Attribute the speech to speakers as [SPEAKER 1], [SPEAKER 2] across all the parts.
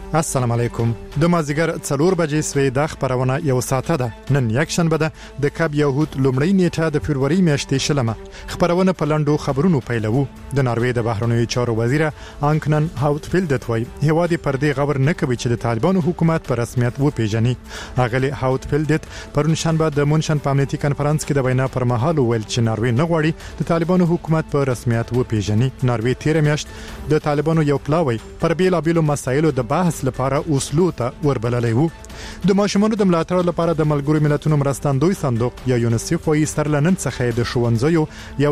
[SPEAKER 1] السلام علیکم. د مازیګر 4 بجې سوي د خبرونه یو ساعته ده. نن یک شنبه ده د کاب یهود لومړی نیټه د فبرवरी میاشتې شلمه. خبرونه په لاندو خبرونو پیلوو. د ناروې د بهرنیو چارو وزیر آنکنن هاوتفیلد وایي هوادي پردې غور نه کوي چې د طالبانو حکومت په رسمیت وپیژني. اغلی هاوتفیلد پرون شنبه د مونشن په امنیتي کانفرنس کې د وینا پر مهال ویل چې ناروې نه غواړي د طالبانو حکومت په رسمیت وپیژني. ناروې تیر میاشت د طالبانو یو پلاوی پر بیلابیلو مسایلو د بحث لپاره اوسلو ته وربللی وو. د ماشومانو د ملاتړ لپاره د ملګرو ملتونو مرستندوی صندوق یا یونیسف وايي سرلنن څخه د ښوونځیو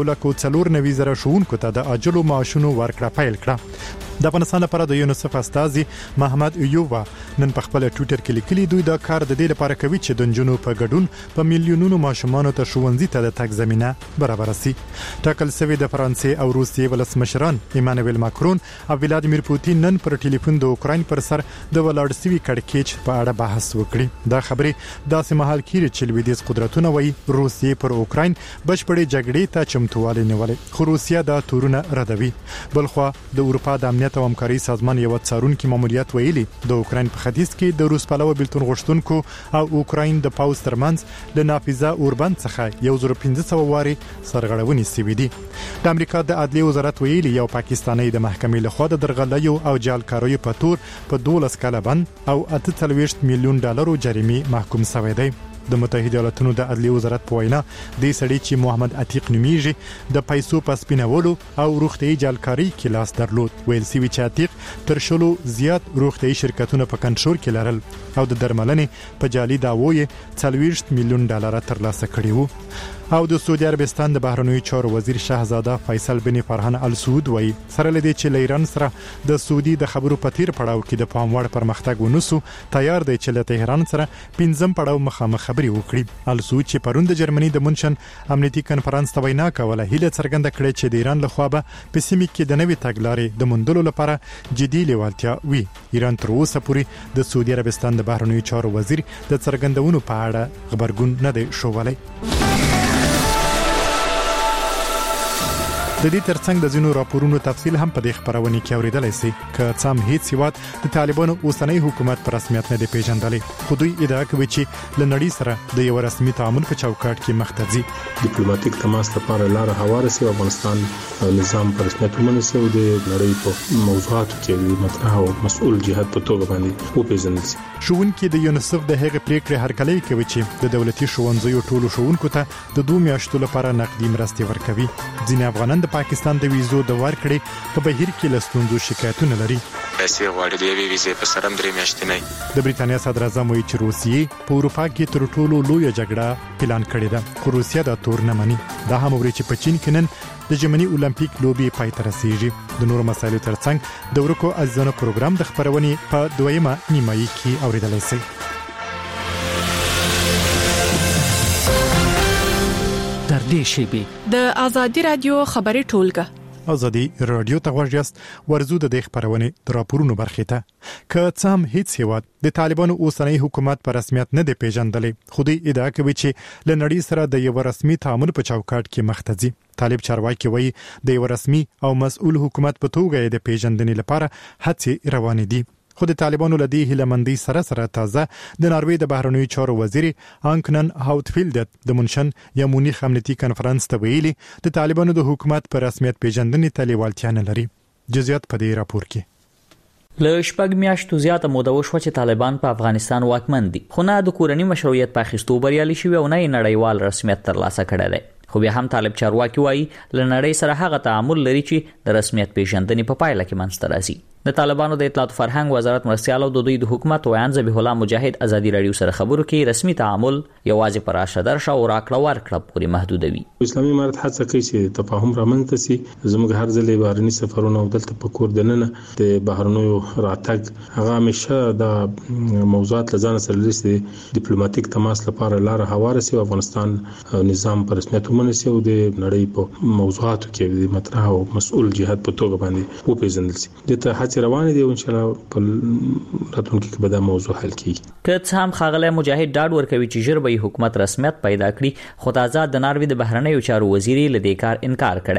[SPEAKER 1] 1,490,000 ښوونکو ته د اجلو معاشونو ورکړه پیل کړه. د افغانستان لپاره د یونیسف استازي محمد ایوبا نن په خپل ټوئیټر کې لیکلي دوی دا کار د دې لپاره کوي چې د جنونو په ګډون په میلیونونو ماشومانو ته ښوونځي ته د تګ زمينه برابر شي. ټاکل شوی د فرانسې او روسیې ولسمشران ایمانوئل ماکرون او ولادیمیر پوتین نن پر ټلیفون د اوکراین پر سر د ولاړ سوي کړکېچ په اړه بحث وکړي. دا خبرې داسې مهال کې چې لویدیځ قدرتونه وایي روسیې پر اوکراین بشپړې جګړې ته چمتووالی نیولې خو روسیا دا تورونه ردوي. بلخوا د اروپا د امنیت او همکاري سازمان یو څارونکي ماموریت ویلي د اوکراین په ختیځ کې د روس پلوه بلتون غوښتونکو او اوکراین د پاوز ترمنځ د نافذه اوربند څخه 1500 واري سرغړونې سوي دي. د امریکا د عدلي وزارت ویلي یو پاکستانی د محکمې لخوا د درغلیو او جعلکاریو په تور په 12 کاله بند او 48 میلیون ډالرو جریمه محکوم شوی دی. د متحده ایالاتونو د عدلي وزارت په وینا د سړي چې محمد عتیق نومیږي د پیسو په سپینولو او روغتي جعلکاری کې لاس درلود. ویل سی چې عتیق تر شلو زیات روغتي شرکتونه په کنټرول کې لرل او د درملنې په جعلي داوی 40 میلیون ډالر ترلاسه کړي وو. او د سعودي عربستان د بهرنیو چارو وزیر شاهزاده فیصل بن فرحان ال سعود وایي سره لدی چې ایران سره د سعودي د خبرو په تیر پړاو کې د پاموړ پرمختګ ونوسو تیار دی چې له تهران سره 5م پړاو مخامخ خبري وکړي. ال سعود چې پرون د جرمني د مونشن امنیتي کانفرنس ته وینا کوله هیله څرګنده کړې چې د ایران لخوا به په سیمه کې د نوې تګلارې د موندلو لپاره جدي لیوالتیا وي. ایران تر اوسه پورې د سعودي عربستان د بهرنیو چارو وزیر د څرګندونو په اړه خبرګون نه دی شوولی. د دې ترڅنګ د زینو راپورونو تفصیل هم په دې خبرونه کې اوریدلای شئ چې څام هیڅ هیواد د طالبانو اوسنۍ حکومت پر رسمیت نه دی پیژندلې. خو دوی ادعا کوي چې ل نړۍ سره د یو رسمي تعامل په چوکاټ کې مخ ته ځي.
[SPEAKER 2] ډیپلوماټیک تماس لپاره لار هواره سي. افغانستان نظام پر رسمیت ومنسي او د نړۍ په موضوعاتو کې مطرح او مسؤل جهات په توګه باندې وپیژندل شي.
[SPEAKER 1] ښوونکي د یونیسف د هغې پریکړې هرکلی کوي چې د دولتي ښوونځیو ټولو ښوونکو ته د 2 میاشتو لپاره نقدي مرستې ورکوي. ځینې افغانان د پاکستان د ویزو د ورکړې په بهیر کې لستوندو شکایتونه لري.
[SPEAKER 3] پیسې غواړي د ویزې په سرم 3 میاشتې نه.
[SPEAKER 1] د بریټانیا صدر اعظم وایي چې روسیې په اروپا کې تر ټولو لوی جګړه پلان کړې ده خو روسیا دا تور نه مني. دا هم ورې چې په چین کې نن د ژمنی اولمپیک لوبي پای ته رسیږي. د نورو مسایلو ترڅنګ د ورکو ازونه پروګرام د خبرونې په دویمه نیمایي کې اوریدلای شئ.
[SPEAKER 4] در دې شیبي
[SPEAKER 5] د ازادي رادیو خبري ټولګه
[SPEAKER 1] ازادي رادیو ته ورجست ورزو د خبرونه د راپورونو برخه ته که څام هیڅ هیواد د طالبانو اوسنۍ حکومت پر رسمیت نه دی پیژندلې. خو دوی ادعا کوي چې ل نړۍ سره د یو رسمي تعامل په چوکاټ کې مخ ته ځي. طالب چارواکي وایي د یو رسمي او مسؤل حکومت په توګه د پیژندنې لپاره هڅې روانې دي. خو د طالبانو لدی هلمندي سره تازه د ناروې د بهرنیو چارو وزیر آنکنن هاوتفیلد د مونشن یا مونیخ امنیتي کانفرنس ته ویلي د طالبانو د حکومت پر رسمیت پیژندنې ته لیوالتیا نه لري. جزئیات په دې راپور کې.
[SPEAKER 4] له شپږ میاشتو زیاته موده وشوه چې طالبان په افغانستان واکمن دي خو نه د کورنۍ مشروعیت په اخیستو بریالي شوي او نه نړیوال رسمیت ترلاسه کړی دی. خو بیا هم طالب چارواکي وایي له نړۍ سره هغه تعامل لري چې د رسمیت پیژندنې په پایله کې منځته راځي. د طالبانو د اطلاعات فرهنګ وزارت مرستيال او د دوی د حکومت ویان ذبیح الله مجاهد ازادي رادیو سره خبرو کې رسمي تعامل یوازې پر راشدر شو او راکړه ورکړه پورې محدودوي.
[SPEAKER 2] اسلامي امارت هڅه کوي چې تفاهم رامنځته شي. زموږ هر ځلې بهرني سفرونه او دلته په کور دننه د بهرنیو راتګ هغه همیشه د موضوعات لزان سره لري. ډیپلوماټیک تماس لپاره لار هواره سي. افغانستان نظام پر رسمیت ومنسي او د نړۍ په موضوعاتو کې مطرح او مسؤل جهات په توګه باندې وپیژندل شي. دته روان دي او ان شاء الله په راتلونکي کې به دا موضوع حل کیږي.
[SPEAKER 4] که څه هم خاغله مجاهد ډاډ ورکوي چې ژر به حکومت رسمیت پیدا کړي خو تازه د ناروې د بهرنیو چارو وزیر له دې کار انکار کړی.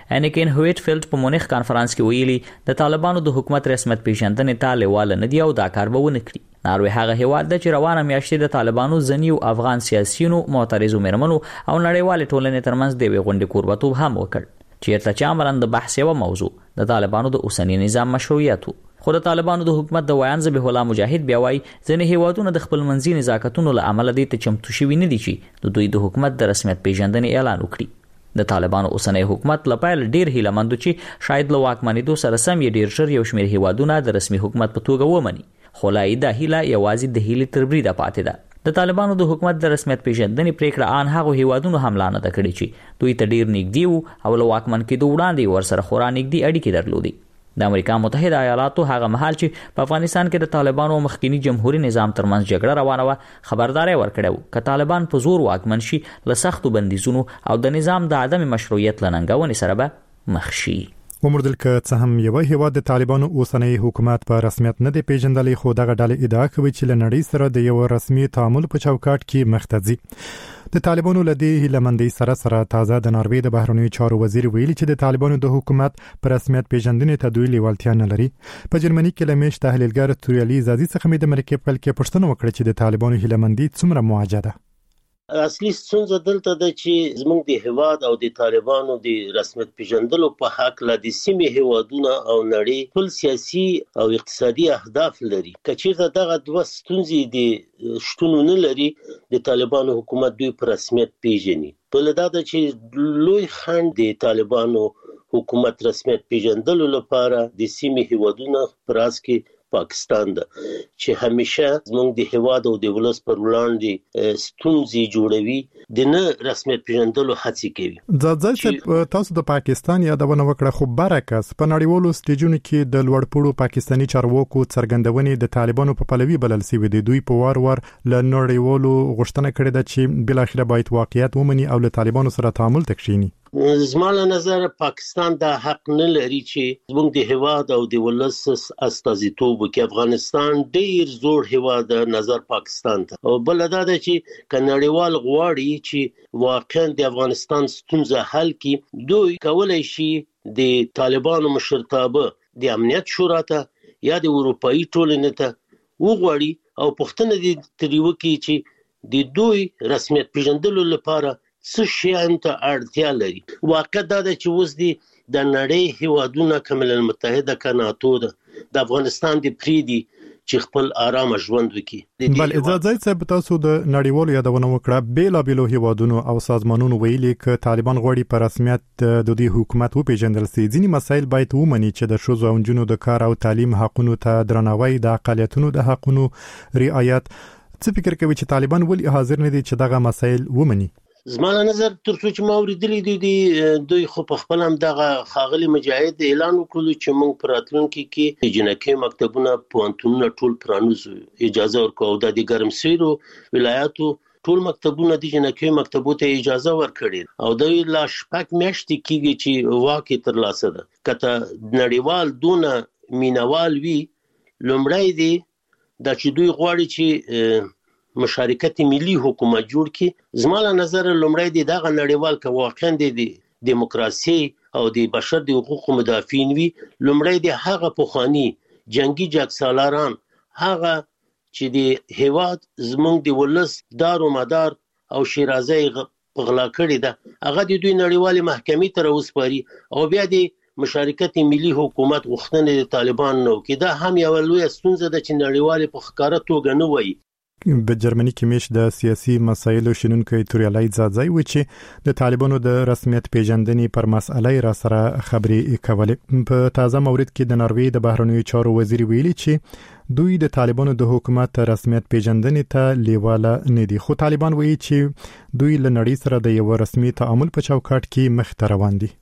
[SPEAKER 4] انیکین هویټفیلډ په مونیخ کانفرنس کې ویلي د طالبانو د حکومت رسمیت پیژندنې ته لیواله نه دی او دا کار به ونه کړي. ناروې هغه هیواد د چې روانه میاشتې د طالبانو ځینیو افغان سیاسيونو، معترضو میرمنو او نړیوال ټولنې ترمنځ د یوې غونډې کوربتوب هم وکړ چیرته چې عملاً د بحث یوه موضوع د طالبانو د اوسنی نظام مشروعیت وو. خو د طالبانو د حکومت د ویان ذبیح الله مجاهد بیا وایي ځینې هیوادونه د خپل منځي نزاکتونو له امله دې ته چمتو شوي نه دي چې د دوی د حکومت د رسمیت پیژندنې اعلان وکړي. د طالبانو اوسنی حکومت له پیل ډیر هیله مند چې شاید له واکمنېدو سره سم یې ډیر ژر یو شمېر هیوادونه د رسمي حکومت په توګه ومني. خو لا یې دا هیله یوازې د هیلې تر بریده پاتې ده. د طالبانو د حکومت د رسمیت پیژندنې پریکړه ان هغه هیوادونو حمله نه کړې چې دوی ته ډیر نږدې وو او له واکمن کېدو وړاندې ورسره خورا نږدې اړیکې درلودې. د امریکا متحده ایالاتو هغه مهال چې په افغانستان کې د طالبانو مخکینی جمهوریت نظام ترمنځ جګړه روانه و خبرداري ورکړو ک طالبان په زور واکمن شي له سختو بندیزونو او د نظام د عدم مشروعیت لننګونې سره به مخ شي.
[SPEAKER 1] ومردل که څه هم یو هیواد د طالبانو اوسنی حکومت په رسمیت نه دی پیژندلی خو دغه ډلې ادعا کوي چې له نړۍ سره د یو رسمي تعامل په چوکاټ کې مختځي. د طالبانو لدی هیلمندۍ سره تازه د ناروې د بهرنیو چارو وزیر ویلي چې د طالبانو د حکومت پر رسمیت پیژندنې ته دوی لیوالتیا نه لري. په جرمني کې لمیش تحلیلګر توریالي زادي څخه مې د مرکې په کې پوښتنه وکړه چې د طالبانو هیلمندۍ څومره موجه ده.
[SPEAKER 6] اصلي ستونزه دلته ده چې زموږ د هیواد او د طالبانو د رسمیت پیژندلو په حق لا د سیمې هیوادونه او نړۍ ټول سیاسي او اقتصادي اهداف لري. کچیرته دغه دوه ستونزې د شتون نه لري د طالبانو حکومت دوی په رسمیت پیژني. بل دا ده چې لوی خنډ د طالبانو حکومت رسمیت پیژندلو لپاره د سیمې هیوادونه پراس کې پاکستان ده چې همیشه زموږ د هیواد او د ولس پر وړاندې ستونزې جوړوي د نه رسمیت پیژندلو هڅې کوي.
[SPEAKER 1] ځکه تاسو د پاکستان یادونه وکړه خو برعکس په نړیوالو سټیجونو کې د لوړپوړو پاکستانی چارواکو څرګندونې د طالبانو په پلوي بلل شوی دي. دوی په وار له نړیوالو غوښتنه کړې ده چې بل اخر باید واقعیت ومني او له طالبانو سره تعامل تکشيني.
[SPEAKER 6] زما له نظر پاکستان دا حق نه لري چې زموږ د هیواد او د ولس استازیتوب وکړي. افغانستان ډیر زوړ هیواد نظر پاکستان ته او بل دا ده چې کنړیوال غواړي چې واقعا د افغانستان ستونزه حل کړي. دوی کولای شي د طالبانو مشرتابه د امنیت شورا ته یا د اروپאי ټولنې ته وغواړي او پوښتنه دي تریو کې چې د دوی رسمیت پیژندلو لپاره څه شیان ته اړتیا لري. واقع دا ده چې اوس د نړۍ هیوادونه کمل المتحده کناتو ده د افغانستان د پریدي چې خپل آرام ژوند وکړي.
[SPEAKER 1] بل اجازه صاحب تاسو د نړیوالو یادونه وکړه بیلابیلو هیوادونو او سازمانونو ویلي ک طالبان غواړي په رسمیت د دوی حکومت وپیژندل شي. ځینې مسایل باید ومني چې د شوزو او جنونو د کار او تعلیم حقونو ته درناوی، د اقالیتونو د حقونو رعایت. څه فکر کوي چې طالبان ولې حاضر نه دي چې دغه مسایل ومني؟
[SPEAKER 6] زما له نظر تر څو چې ما اوریدلې دي دوی خو په خپل هم دغه خاغلی مجاهد اعلان وکړ چې موږ پر راتلونکي کې جنکي مکتبونه پوهنتونونه ټول پرانوزو، اجازه ورکوو. د ګرمسیرو ولایاتو ټول مکتبونه د جنکي مکتبو ته اجازه ورکړي او دوی لا شپږ میاشتې کېږي چې واقع تر لاسه ده. کته نړیوال دونه مینوال وی لومړی دی دا چې دوی غواړي چې مشارکت ملي حکومت جوړ کی. زما له نظر لومړی دی دغه نړیوال که واقعا د دیموکراسي او د بشر د حقوقو مدافعین وي، لومړی دی هغه پخوانی جنگي جګسالاران هغه چې د هیواد زموږ د ولس دار او مدار او شیرازه غلا کړی ده هغه د دوی نړیوال محکمې ته راوسپاري او بیا د مشارکت ملي حکومت غوښتنه د طالبان نو کې. دا هم یو لوی ستونزه ده چې نړیوال په ښکاره توګه نه وایي.
[SPEAKER 1] په جرمني کې مش د سیاسي مسایلو شنونکو توریالي زادي و چې د طالبانو د رسمیت پیژندنې پر مسأله را سره خبرې کولې. په تازه مورید کې د ناروې د بهرنیو چارو وزیر ویلي چې دوی د طالبانو د حکومت رسمیت پیژندنې ته لیواله نه دي. خو طالبان وایي چې دوی له نړۍ سره د یو رسمي تعامل په چوکاټ کې مخ ته روان دي.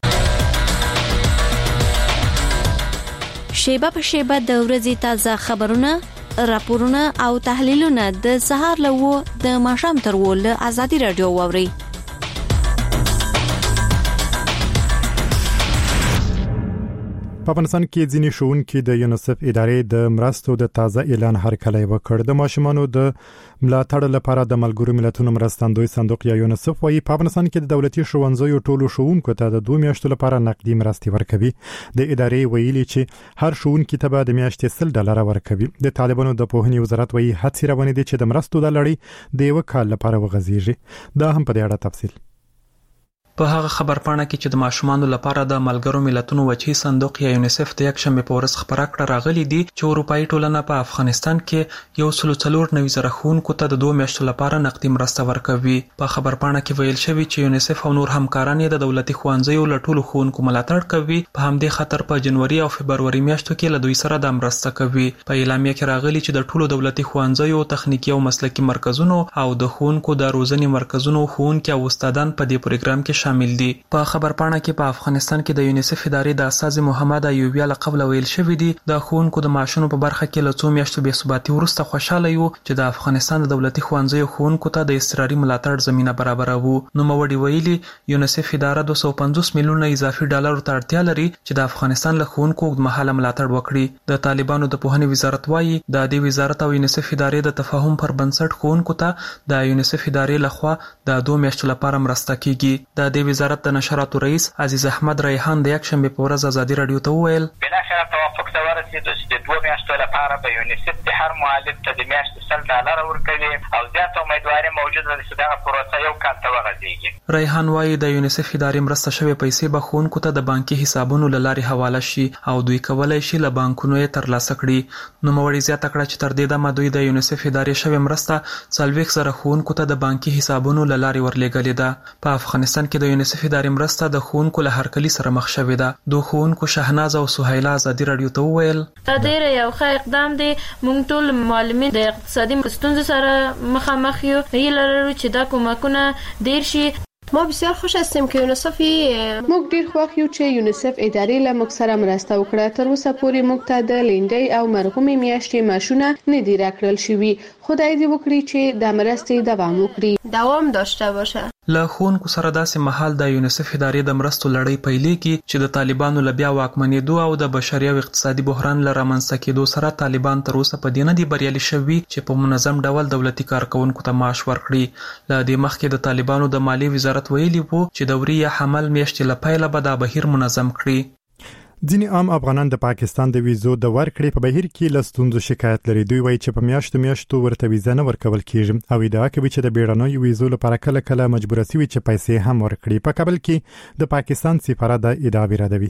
[SPEAKER 7] شیبه په شیبه د ورځې تازه خبرونه، راپورونه او تحلیلونه د سهار له د ماښام تر له آزادي رادیو واوري.
[SPEAKER 1] په افغانستان کې ځینې ښوونکي د یونیسف ادارې د مرستو د تازه اعلان هرکلی وکړ. د ماشومانو د ملاتړ لپاره د ملګرو ملتونو مرستندوی صندوق یا یونیسف وايي په افغانستان کې د دولتي ښوونځیو ټولو ښوونکو ته د 2 میاشتو لپاره نقدي مرستې ورکوي. د ادارې ویلي چې هر ښوونکي ته به د میاشتې $100 ورکوي. د طالبانو د پوهنې وزارت وايي هڅې روانې دي چې د مرستو د لړۍ د یو کال لپاره وغځيږي. دا هم په دې اړه تفصیل
[SPEAKER 8] په هغه خبرپاڼه کې چې د ماشومانو لپاره د ملګرو ملتونو وچی صندوق یا یونیسف د یک شنبه په ورځ خبره کړه راغلي دي چې اروپאי ټولنه په افغانستان کې 140,000 ښوونکو ته د 2 میاشتو لپاره نقدي مرسته ورکوي. په خبرپاڼه کې ویل شوی چې یونیسف او نور همکاران یې د دولتي ښوونځیو له ټولو ښوونکو ملاتړ کوي. په همدې خاطر په جنوري او فبروري میاشتو کې له دوی سره د مرسته کوي. په اعلامیه کې راغلي چې د ټولو دولتي ښوونځیو تخنیکی او مسلکي مرکزونو او د ښوونکو د روزنې مرکزونو ښوونکي او استادان په دې پروګرام کې شامل دي. په خبرپاڼه کې په افغانستان کې د یونیسف ادارې د استاذ محمد ایوبی له قبل ویل شوی دی د ښوونکو د معاشونو په برخه کې له 2 میاشتو بې ثباتي وروسته خوشاله یو چې د افغانستان د دولتي ښوونځیو ښوونکو ته د اضطراري ملاتړ زمينه برابروي. نو موړي ویلي یونیسف اداره $250 میلیونه اضافي ډالر ته اړتیا لري چې د افغانستان له ښوونکو اوږدمهاله ملاتړ وکړي. د طالبانو د پوهنې وزارت وايي د دې وزارت او یونیسف ادارې د تفاهم پر بنسټ ښوونکو ته د یونیسف ادارې لخوا د 2 میاشتو لپاره مرسته کیږي. د دې وزارت د نشراتو رئیس عزیز احمد ریحان د یک شنبه په ورځ ازادي رادیو ته وویل
[SPEAKER 9] بلاخره توافق ته ورسېدو چې د 2 میاشتو لپاره به یونیسف د هر معلم ته د میاشتې $100 ورکوي او زیاته امیدواري موجوده ده چې دغه پروسه یو کال ته وغځېږي.
[SPEAKER 8] ریحان وايي د یونیسف ادارې مرسته شوی پیسې به ښوونکو ته د بانکي حسابونو له لارې حواله شي او دوی کولای شي له بانکونو یې ترلاسه کړي. نو موړي زیاته کړه چې تر دې دمه دوی د یونیسف ادارې شوی مرسته 40,000 ښوونکو ته د بانکي حسابونو له لارې ورلېږلې ده. په افغانستان کې د یونیسف ادارې مرسته د ښوونکو له هرکلي سره مخ شوې ده. دوه ښوونکو شهناز او سهیلا ازادي رادیو ته وویل
[SPEAKER 10] دا ډېر یو ښه اقدام دی. موږ ټول معلمین د اقتصادي ستونزو سره مخامخ یو. هیله لرو چې دا کومکونه ډېر شي.
[SPEAKER 11] ما بسیار خوش هستیم که یونیسف موږ ډیر خوښ یو چې یونیسف ادارې له موږ سره مرسته وکړه. تر اوسه پورې موږ ته د لینډۍ او مرغومي میاشتې معاشونه نه دي راکړل شوي. خدای دې وکړي چې د مرستې دوام وکړي،
[SPEAKER 10] دوام داشته باشه.
[SPEAKER 8] له ښوونکو سره داسې مهال د یونیسف ادارې د مرستو لړۍ پیلېږي چې د طالبانو له بیا واکمنېدو او د بشري او اقتصادي بحران له رامنځته کېدو سره طالبان تر اوسه په دې نه دي بریالي شوي چې په منظم ډول دولتي کارکونکو ته معاش ورکړي. له دې مخکې د طالبانو د مالی وزارت ویلي وو چې دوري یا حمل میاشتې له پیله به دا بهیر منظم کړي.
[SPEAKER 1] ځینې عام افغانان د پاکستان د ویزو د ورکړې په بهیر کې له ستونزو شکایت لري. دوی وایي چې په میاشتو ورته ویزه نه ورکول کیږي او ادعا کوي چې د بیړنیو ویزو لپاره کله مجبور شوي چې پیسې هم ورکړي. په کابل کې د پاکستان سفارت د ادعا ردوي.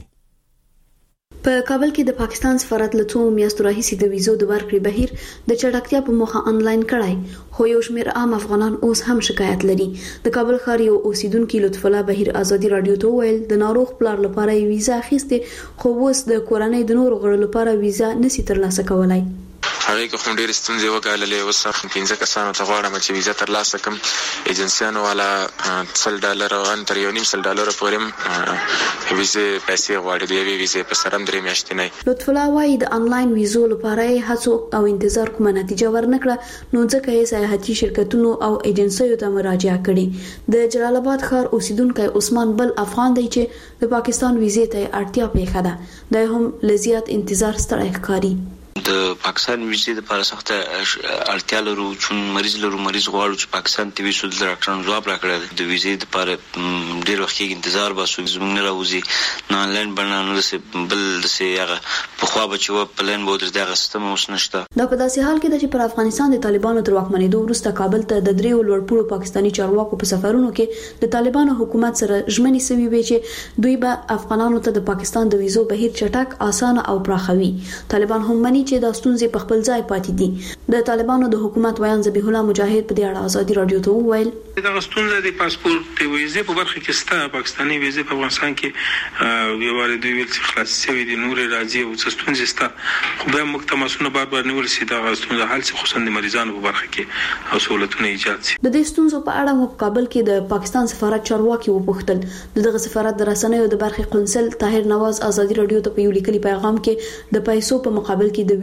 [SPEAKER 12] په کابل کې د پاکستان سفارت له 2 میاشتو راهیسې د ویزو د ورکړې بهیر د چټکتیا په موخه انلاین کړای، خو یو شمېر عام افغانان اوس هم شکایت لري. د کابل ښار یو اوسیدونکو لطف الله بهیر ازادي رادیو ته ویل د ناروغ پلار لپاره ویزه اخیسته خو اوس د کورنۍ د نورو غړو لپاره ویزه نشي ترلاسه کولای.
[SPEAKER 3] هغه کوم ډېر ستونزې وګاللې اوس 15 کسانو ته غواړم چې ویزه ترلاسه کړم. ایجنسیانو والا $100 او تر $1.5 پورې ویزه پیسې غواړي. د یوې ویزې په سر هم 3 میاشتې نه.
[SPEAKER 12] لطف الله وايي د انلاین ویزو لپاره هڅو او انتظار کومه نتیجه ورنکړه، نو ځکه یې سیاحتي شرکتونو او ایجنسیو ته مراجعه کړې. د جلال آباد ښار اوسیدونکو عثمان بل افغان دی چې د پاکستان ویزې ته اړتیا پیښه ده. د هم لزیات انتظار ستړی ښکاري.
[SPEAKER 13] د پاکستان ویزې لپاره سخت اړتیا لرو چې مریض غواړو چې پاکستان ته ویزو د ډاکټرانو جواب راکړي. د ویزې لپاره ډېر وخت کې انتظار باسو، زموږ نه راوځي نه آنلاین بڼه نه بل دسې هغه پخوا به چې و پلان به درځي هغه سیستم اوس نشته.
[SPEAKER 12] دا په داسې حال کې ده چې پر افغانستان د طالبانو تر واکمنېدو وروسته کابل ته د 3 لوړپوړو پاکستاني چارواکو په سفرونو کې د طالبانو حکومت سره ژمنې سوي وي چې دوی به افغانانو ته د پاکستان د ویزو بهیر چټک، اسانه او پراخوي. طالبان هم مني چې د ستونزې په خپل ځای پاتې دي. د طالبانو د حکومت ویان ذبیح الله مجاهد په دې اړه ازادي رادیو ته وویل
[SPEAKER 2] دا ستونزه د پاسپورت د ویزې په برخه کې ستا پاکستاني ویزې په افغانستان کې یو واره دوی ویل چې خلاص شوی دي، نور راځي او ستونزې ستا خو به موږ تماسونه بار نیول شي دا ستونزه حل شي، خصوصا د مریضانو په برخه کې او سہولتونه ایجاد شي.
[SPEAKER 12] د دې ستونزو په اړه مو کابل کې د پاکستان سفارت چارواکي وپوښتل. دغه سفارت د رسنیو د برخې قونسل طاهر نواز ازادي رادیو ته په یو لیکلي پیغام کې د پیسو په مقابل کې د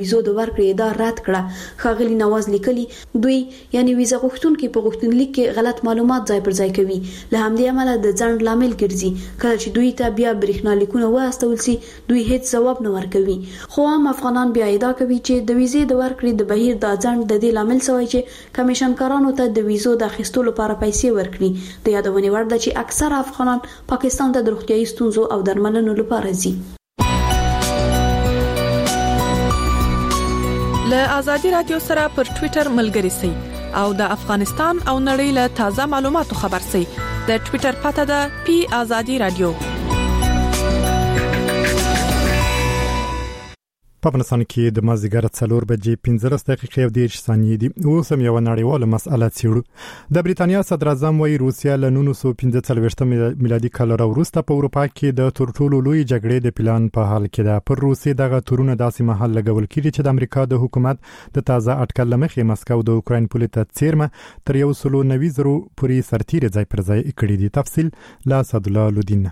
[SPEAKER 12] ویزو د ورکړې ادعا رد کړه. ښاغلي نواز لیکلي دوی یعنی ویزه غوښتونکي په غوښتنلیک کې غلط معلومات ځای پر ځای کوي، له همدې امله د ځنډ لامل ګرځي. کله چې دوی ته بیا برېښنا لیکونه واستول سي دوی هیڅ ځواب نه ورکوي. خو هم افغانان بیا ادعا کوي چې د ویزې د ورکړې د بهیر د ځنډ د دې لامل شوی چې کمیشنکارانو ته د ویزو د اخیستلو لپاره پیسې ورکړي. د یادونې وړ ده چې اکثره افغانان پاکستان ته د روغتیايي ستونزو او درملنې لپاره ځي.
[SPEAKER 5] له آزادي رادیو سره پر ټوئیټر ملګري سئ او د افغانستان او نړۍ له تازه معلوماتو خبر سئ. د ټوئیټر پته ده @آزادي رادیو.
[SPEAKER 1] په افغانستان کې د مازدیګر 4:15 دي. اوس هم یو نړیواله مسأله څیړو. د بریتانیا صدر اعظم وايي روسیا له 1945 میلادي کال وروسته په اروپا کې د ترټولو لوی جګړې د پلان په حال کې ده. پر روسي دغه تورونه داسې محل لګول کیږي چې د امریکا د حکومت د تازه اټکل لمخې مسکو د اوکراین پولې ته څیرمه تر 190 پورې سرتیري ځای پر ځای کړی دي. تفصیل لا صد الله لودین.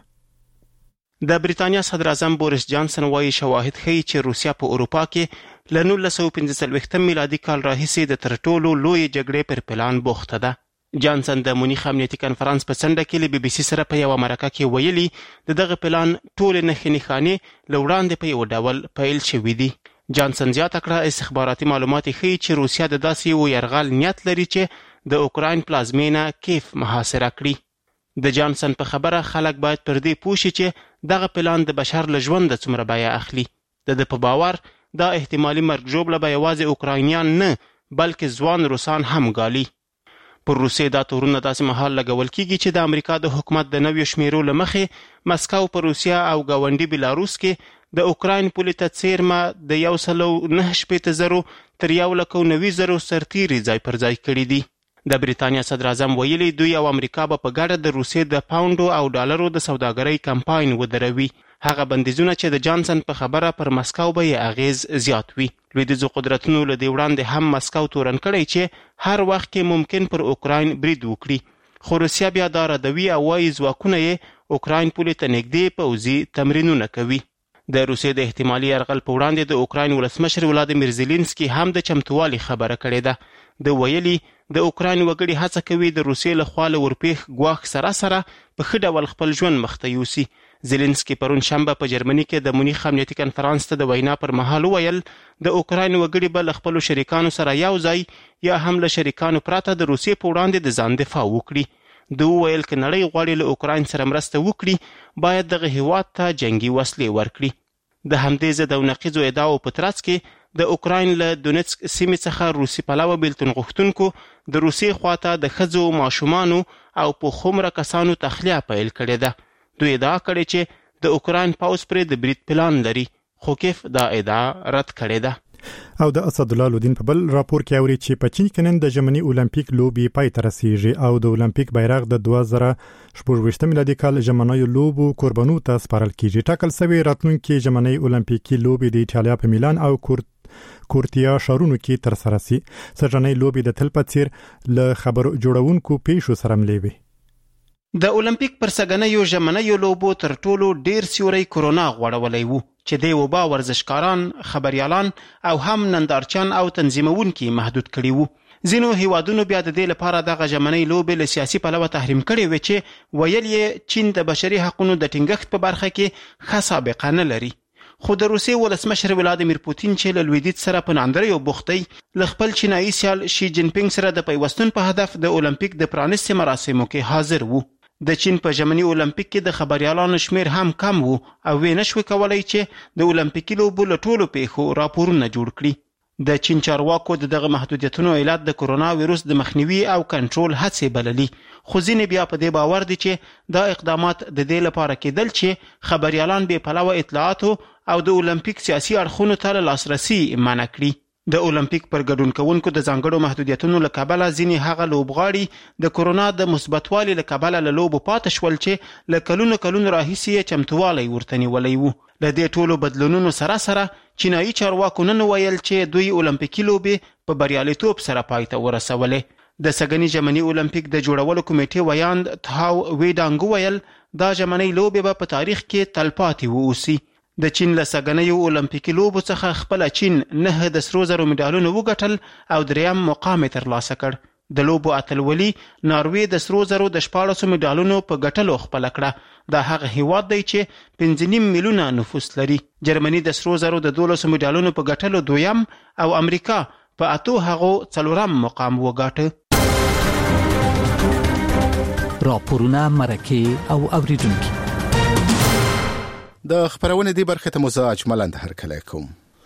[SPEAKER 14] د بریتانیا صدر اعظم بوریس جانسن وايي شواهد ښيي چې روسیا په اروپا کې له 1945 میلادي کال راهیسې د تر ټولو لوی جګړې پر پلان بوخته ده. جانسن د مونیخ امنیتي کنفرانس په څنډه کې له BBC سره په یو مرکه کې ویلي د دغه پلان ټول نښې نښانې له وړاندې په یو ډول پیل شوي دي. جانسن زیاته کړه استخباراتي معلومات ښيي چې روسیا د داسې یو یرغل نیت لري چې د اوکراین پلازمینه کیف محاصره کړي. د جانسن په خبره خلک باید پر دې پوه شي چې دغه پلان د بشر له ژونده څومره بیه اخلي. د په باور دا احتمالي مرګ ژوبله به یوازې اوکراینیان نه بلکې ځوان روسان هم ګالي. پر روسیې دا تورونه داسې مهال لګول کیږي چې د امریکا د حکومت د نویو شمیرو له مخې مسکو په روسیا او ګاونډي بیلاروس کې د اوکراین پولې ته څیرمه د 190,000 تر 190,000 سرتیري ځای پر ځای کړي دي. د بریتانیا صدر اعظم ویلي دوی او امریکا به په ګډه د روسیې د پاونډو او ډالرو د سوداګرۍ کمپاین ودروي. هغه بندیزونه چې د جانسن په خبره پر مسکو به یې اغیز زیات وي. لویدیځو قدرتونو له دې وړاندې هم مسکو تورن کړی چې هر وخت کې ممکن پر اوکراین برید وکړي. خو روسیا بیا دا ردوي او وايي ځواکونه یې اوکراین پولې ته نږدې پوځي تمرینونه کوي. د روسیې د احتمالي یرغل په وړاندې د اوکراین ولسمشر ولادیمیر زيلنسکي هم د چمتووالي خبره کړې ده. د ویلي د اوکراین وګړي هڅه کوي د روسیې له خوا له ورپېښ ګواښ سره په ښه ډول خپل ژوند مخته یوسي. زيلنسکي پرون شنبه په جرمني کې د مونیخ امنیتي کنفرانس ته د وینا پر مهال وویل د اوکراین وګړي به له خپلو شریکانو سره یو ځای یا هم له شریکانو پرته د روسیې په وړاندې د ځان دفاع وکړي. دوی وویل که نړۍ غواړي له اوکراین سره مرسته وکړي باید دغه هیواد ته جنگي وسلې ورکړي. د همدې ضد او نقیضو ادعاو په ترڅ کې د اوکراین له دونیتسک سیمې څخه روسي پلوه بیلتون غوښتونکو د روسیې خواته د ښځو، ماشومانو او پوخومره کسانو تخلیه پیل کړې ده. دوی ادعا کړې چې د اوکراین پوځ پرې د برید پلان لري، خو کیف دا ادعا رد کړې ده.
[SPEAKER 1] او د اسد الله لودین په بل راپور کې اوري چې په چین کې نن د ژمنی اولمپیک لوبي پای ته رسیږي او د اولمپیک بیرغ د 2024 میلادي کال ژمنی لوبو قربانو ته سپارل کیږي. ټاکل شوی راتلونکي ژمنی اولمپیکي لوبي د ایټالیا په میلان او کورتیا شهرونو کې تر سره سي. سرجنۍ لوبي د تل په څیر له خبر جوړونکو پیښو سره ملوي.
[SPEAKER 14] د اولمپیک پر سګنیو ژمنیو لوبو تر ټولو ډیر سیوري کورونا غوړولې وو چې د وبا ورزشکاران، خبريالان او هم نندارچان او تنظیمونکي محدود کړي وو. ځینو هیوادونو بیا د دې لپاره دغه ژمنۍ لوبې له سیاسي پلوه تحریم کړي و چې ویل یې چین د بشري حقوقو د ټینګښت په برخه کې ښه سابقه نه لري. خو د روسیې ولسمشر ولادیمیر پوتین چې له لویدیځ سره په ناندریو بوختی له خپل چینایي سیال شي جین پینګ سره د پیوستون په هدف د اولمپیک د پرانیستې مراسمو کې حاضر وو. د چین په ژمني اولمپیک کې د خبريالانو شمیر هم کم وو او وی نشو کولای چې د اولمپیکي لوبو له ټولو پیښو راپورونه جوړ کړي. د چین چارواکو دغه محدودیتونو علت د کرونا وایروس د مخنیوي او کنټرول هڅې بللي، خو ځینې بیا په دې باور دي چې دا اقدامات د دې لپاره کېدل چې خبريالان به پلوه اطلاعاتو او د اولمپیک سیاسي اړخونو ته لاسرسي منع کړي. د اولمپیک پر ګډون کوونکو د ځانګړو محدودیتونو له کبله ځینې هغه لوبغاړي د کرونا د مثبتوالي له کبله له لوبو پاتې شول چې له کلونو راهیسې یې چمتووالی ورته نیولی وو. له دې ټولو بدلونونو سره چینایي چارواکو نن ویل چې دوی اولمپیکي لوبې په بریالیتوب سره پای ته ورسولې. د سګني ژمني اولمپیک د جوړولو کمیټې ویاند تاو ویډانګ ویل دا ژمنۍ لوبې به په تاریخ کې تلپاتې واوسي. د چین له سږنیو اولمپیکي لوبو څخه خپله چین 9 د سرو زرو مډالونه وګټل او 3م مقام یې ترلاسه کړ. د لوبو اتلولي ناروې د سرو زرو د 14 مډالونو په ګټلو خپله کړه. دا هغه هیواد دی چې 5.5 میلیونه نفوس لري. جرمني د سرو زرو د 12 مډالونو په ګټلو 2م او امریکا په 8 هغو 4م مقام وګاټه.
[SPEAKER 15] راپورونه، مرکې او اوریدونکي
[SPEAKER 16] د خبرونه دی برخه ته مزه اجملند هرکلی کوم.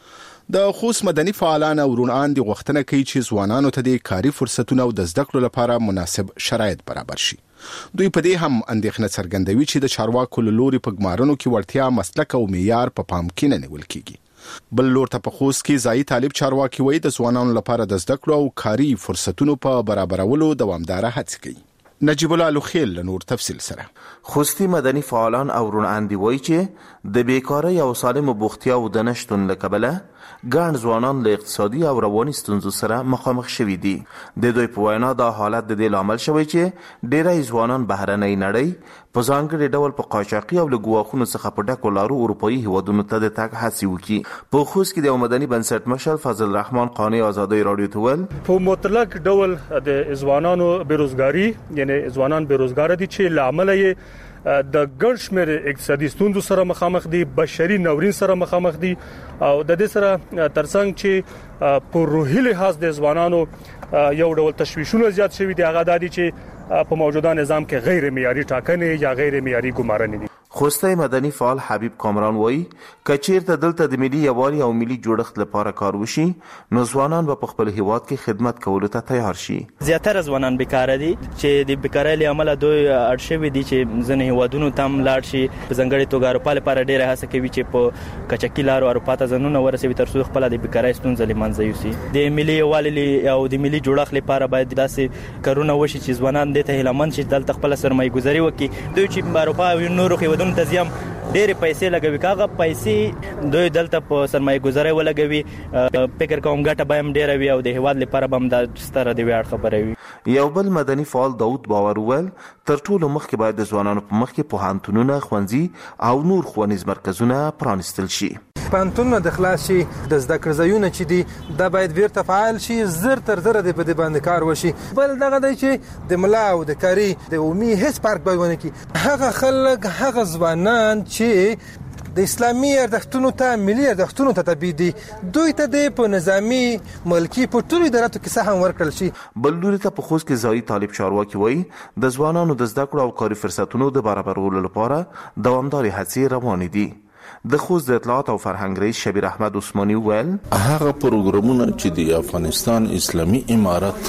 [SPEAKER 16] د خوست مدني فعالان او رونان د غوښتنه کوي چې ځوانانو ته د کاري فرصتونو او د زده کړو لپاره مناسب شرایط برابر شي. دوی په دې هم اندېښنه څرګندوي چې د چارواکو له لوري په ګمارنو کې وړتیا، مسلک او معیار په پام کې نه نیول کیږي. بل لور ته په خوست کې ځایي طالب چارواکي وایي د ځوانانو لپاره د زده کړو او کاري فرصتونو په برابرولو دوامداره هڅې کوي. نجیب الله لوخیل نور تفصیل سره.
[SPEAKER 17] خوستی مدني فعالان او رونان دی وایي چې د بیکاری او سالم بوختیا او د نشټون له کبله ګڼ ځوانان له اقتصادي او رواني ستونزو سره مخامخ شوي دي. د دوی په وینا دا حالت د دې لامل شوی چې ډیری ځوانان بهرنۍ نړۍ په ځانګړي ډول په قاچاقي او له ګواښونو څخه په ډکو لارو اروپایي هیوادونو ته د تګ هڅې وکړي. په خوست کې د مدني بنسټ مشر فضل الرحمن قانی آزادۍ رادیو ته ویل
[SPEAKER 18] په مطلق ډول د ځوانانو بیروزګاری یعنی ځوانان بیروزګار دي چې لامل یې د ګڼ شمېر اقتصادي ستونزو سره مخامخ دي، بشري ناورین سره مخامخ دي او د دې سره ترڅنګ چې په روحي لحاظ د ځوانانو یو ډول تشویشونه زیات شوي دي. هغه دادي چې په موجوده نظام کې غیر معیاري ټاکنې یا غیر معیاري ګمارنې دي.
[SPEAKER 17] خوستی مدني فعال حبیب کامران وایي که چیرته دلته د ملي یووالي او ملي جوړښت لپاره کار وشي نو ځوانان به په خپل هیواد کې خدمت کولو ته تیار شي.
[SPEAKER 19] زیاتره ځوانان بیکاره دي چې د بیکارۍ له امله دوی اړ شوي دي چې ځینې هیوادونو ته هم لاړ شي. په ځانګړې توګه اروپا لپاره ډېره هڅه کوي چې په کچکي لارو اروپا ته ځانونه ورسوي تر څو خپله د بیکارۍ ستونزه له منځه یوسي. د ملي یووالي او د ملي جوړښت لپاره باید داسې کارونه وشي چې ځوانان دې ته هیلهمند شي دلته خپله سرمایه ګذاري وکړي. دوی چې اروپا او نورو هیوادونو ته ځي ډېرې پیسې لګوي، کاغه پیسې دوی دلته په سرمایه ګذاري ولګوي. فکر کوم ګټه به هم ډېره وي او د هیواد لپاره به هم دا ستره د ویاړ خبره وي.
[SPEAKER 17] یو بل مدني فعال داود باور وویل تر ټولو مخکې باید د ځوانانو په مخ کې پوهنتونونه، ښوونځي او نور ښوونیز مرکزونه پرانیستل شي.
[SPEAKER 20] پوهنتونونه د خلاص شي، د زده کړې ځایونه چې دي دا باید بیرته فعال شي، زر تر زره د په دې باندې کار وشي. بل دغه دی چې د ملا او د کاري د عمومي هیڅ فرق باید ونه کړي. هغه خلک، هغه ځوانان چې د اسلامي ارزښتونو ته، ملي ارزښتونو ته تابع دي، دوی ته د په نظامي ملکي په ټولو اداراتو کې څه هم ورکړل شي.
[SPEAKER 17] بل لوري ته په خوست کې ځایي طالب چارواکي وایي د ځوانانو د زده کړو او کاري فرصتونو د برابرولو لپاره دوامدارې هڅې روانې دي. د خوست د اطلاعات او فرهنګ رئیس شبیر احمد عثماني ویل
[SPEAKER 21] هغه پروګرامونه چې د افغانستان اسلامي امارت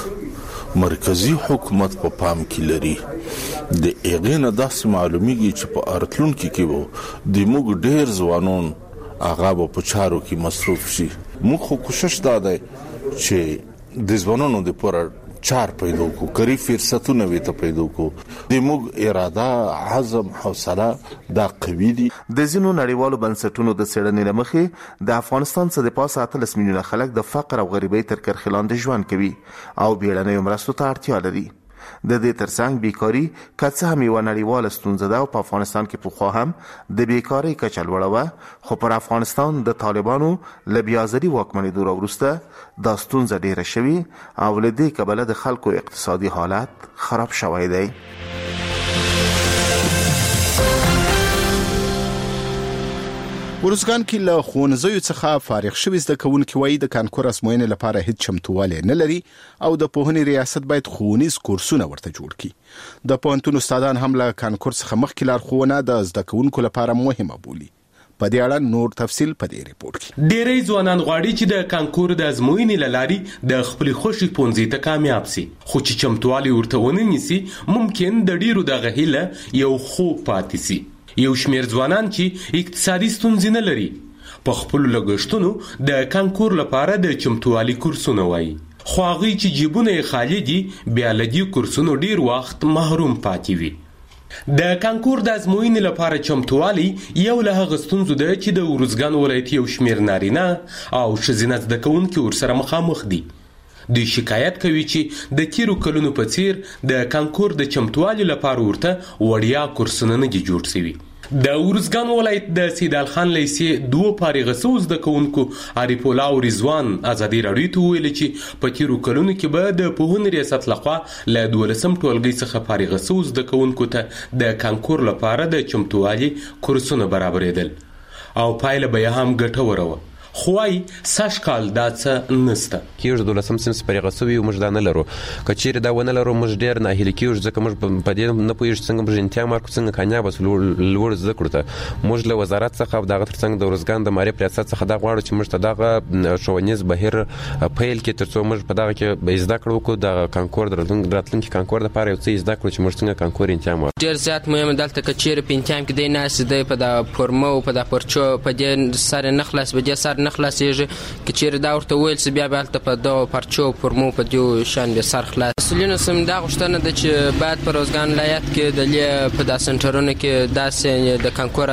[SPEAKER 21] مرکزی حکومت په پام کې لري د هغې نه داسې معلومیږي چې په راتلونکي کې به د موږ ډېر ځوانان هغه به په چارو کې مصروف شي. موږ خو کوشش دا دی چې د ځوانانو دپاره چار پیدا کو، کاری فرصتونه وي ته پیدا کو. د موږ اراده، عزم، حوصله دا قوي دي.
[SPEAKER 17] د ځینو نړیوالو بنسټونو د څېړنې له مخې د افغانستان څخه د پاسه 18 میلیونه خلک د فقر او غریبۍ تر کرښې لاندې ژوند کوي او بیړنیو مرستو ته اړتیا لري. د دې ترڅنګ بیکاری که څه هم یوه نړیواله ستونزه ده او په افغانستان کې پخوا هم د بیکاری کچه لوړه وه، خو پر افغانستان د طالبانو له بیازري واکمنېدو راوروسته دا ستونزه ډېره شوې او له دې کبله د خلکو اقتصادي حالت خراب شوی دی.
[SPEAKER 16] ورزګان کې له ښوونځیو څخه فارغ شوي زده کوونکي وایي د کانکور ازموینې لپاره هیڅ چمتووالی نه لري او د پوهنې ریاست باید ښوونیز کورسونه ورته جوړ کړي. د پوهنتون استادان هم له کانکور څخه مخکې لارښوونه د زده کوونکو لپاره مهمه بولي. په دې اړه نور تفصیل په دې ریپورت کې.
[SPEAKER 22] ډېری ځوانان غواړي چې د کانکور د ازموینې له لارې د خپلې خوښې پوهنځي ته کامیاب سي، خو چې چمتووالی ورته ونه نیسي ممکن د ډېرو دغه هیله یو خوب پاتې سي. یو شمیر ځوانان چې اقتصادي ستونزې نه لري په خپلو لګښتونو د کانکور لپاره د چمتووالي کورسونه وایي، خو هغوی چې جیبونه یې خالي دي بیا له دې کورسونو ډیر وخت محروم پاتې وي. د کانکور د ازموینې لپاره چمتووالی یو له هغه ستونزو ده چې د ارزګان ولایت یو شمیر نارینه او ښځینه زده کوونکي ورسره مخامخ دي. دوی شکایت کوي چې د تیرو کلونو په څیر د کانکور د چمتووالي لپاره ورته وړیا کورسونه نه دي جوړ شوي. د ارزګان ولایت د سیدال خان لیسې دوه فارغ شوو زده کوونکو عارف الله او رضوان ازادي راډیو ته ویل چې په تیرو کلونو کې به د پوهنې ریاست لخوا له 12 ټولګي څخه فارغ شوو زده کوونکو ته د کانکور لپاره د چمتووالي کورسونه برابرېدل او پایله به هم ګټوره وه. خوای ساش کال دا څه نسته
[SPEAKER 4] کېږي 12 سم فارغ شوي موږ دا نه لرو که چیرې دا ونه لرو موږ ډېر ناهیلي کېږو ځکه موږ په دې نه پوهېږو څنګه موږ امتحان مارکو څنګه کامیابه شو لوړ زده کړو ته موږ له وزارت څخه او دغه ترڅنګ د ارزګان د معارف ریاست څخه دا غواړو چې موږ ته دغه ښوونیز بهیر پیل کړي تر څو موږ په دغه کې زده کړه وکړو د کانکور د راتلونکي کانکور دپاره یو څه زده کړو چې موږ څنګه کانکور امتحان ورکړو.
[SPEAKER 6] ډېر زیات مهم دلته که چیرې په امتحان کې دی ناست دی په د فورمو په د پرچو په دې سر نه خلاص په دې سر نه خلاصېږي که چیرې دا ورته ویل سي بیا به هلته په دغو پرچو فورمو په دې شان بیا سر خلاص. مسؤلینو سم دا غوښتنه ده چې باید په روزګان ولایت کې د دې په دا سنټرونو کې داسې د کانکور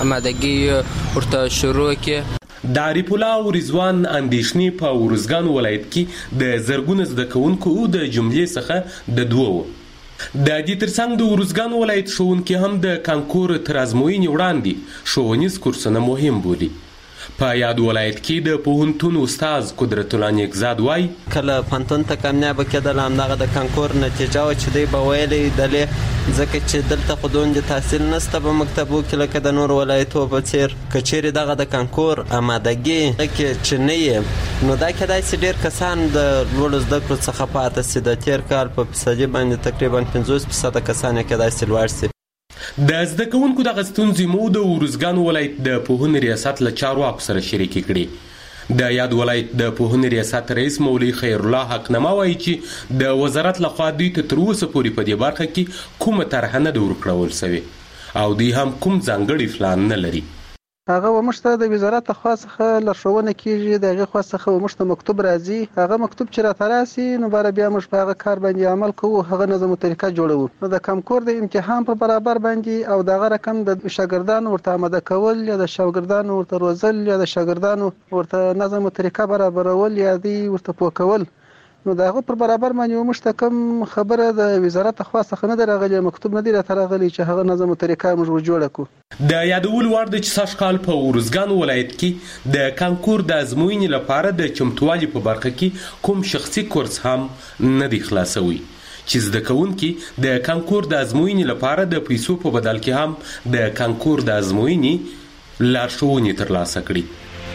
[SPEAKER 6] آمادګي ورته شروع کړي.
[SPEAKER 22] د عارف الله او رضوان اندېښنې په ارزګان ولایت کې د زرګونه زده کوونکو د جملې څخه د دوه د دې ترڅنګ د ارزګان ولایت ښوونکي هم د کانکور تر ازموینې وړاندې ښوونیز کورسونه مهم بولي. په یاد ولایت کې د پوهنتون استاد قدرت الله نیکزاد وای
[SPEAKER 23] کله پوهنتون ته کامیاب کېدل همدغه د کانکور نتیجه و چې دی به ویلی دلې ځکه چې دلته خو دومره تحصیل نشته په مکتبو کې لکه د نور ولایتو په څیر که چیرې دغه د کانکور آمادګي کې چې نه یې نو دا کېدای شي ډېر کسان د لوړو زده کړو څخه پاتې شي. د تېر کال په فیصدي باندې تقریبا 50% کسان یې کېدای شي لوړ شي.
[SPEAKER 22] د زده کوونکو دغه ستونزې مو د ارزګان ولایت د پوهنې ریاست له چارواکو سره شریکې کړي. د یاد ولایت د پوهنې ریاست رئیس مولوي خیر الله حقنما وایي چې د وزارت لخوا دوی ته تر اوسه پورې په دې برخه کې کومه طرحه نه ده ورکړول سوې او دوی هم کوم ځانګړی پلان نه لري.
[SPEAKER 24] هغه وموږ ته د وزارت لخوا څخه لارښوونه کیږي د هغې خوا څخه وموږ ته مکتوب راځي هغه مکتوب چې راته راسي نو باره بیا موږ په هغه کار باندې عمل کوو هغه نظم و طریقه جوړوو. نو د کانکور د امتحان په برابر باندې او دغه رقم د شاګردانو ورته آماده کول یا د شاګردانو ورته روزل یا د شاګردانو ورته نظم و طریقه برابرول یا دی ورته پوه کول نو دغه پر برابر باندې موږ ته کوم خبره د وزارت خوا څخه نه راغلی مکتوب نه دی راته راغلی چې هغه نظم و طریقه موږ جوړ کړو.
[SPEAKER 22] د یادول وړ ده چې سږ کال په ارزګان ولایت کې د کانکور د ازموینې لپاره د چمتووالي په برخه کې کوم شخصي کورس هم نه دی خلاصوي چې زده کوونکي د کانکور د ازموینې لپاره د پیسو په بدل کې هم د کانکور د ازموینې لارښوونې ترلاسه کړي.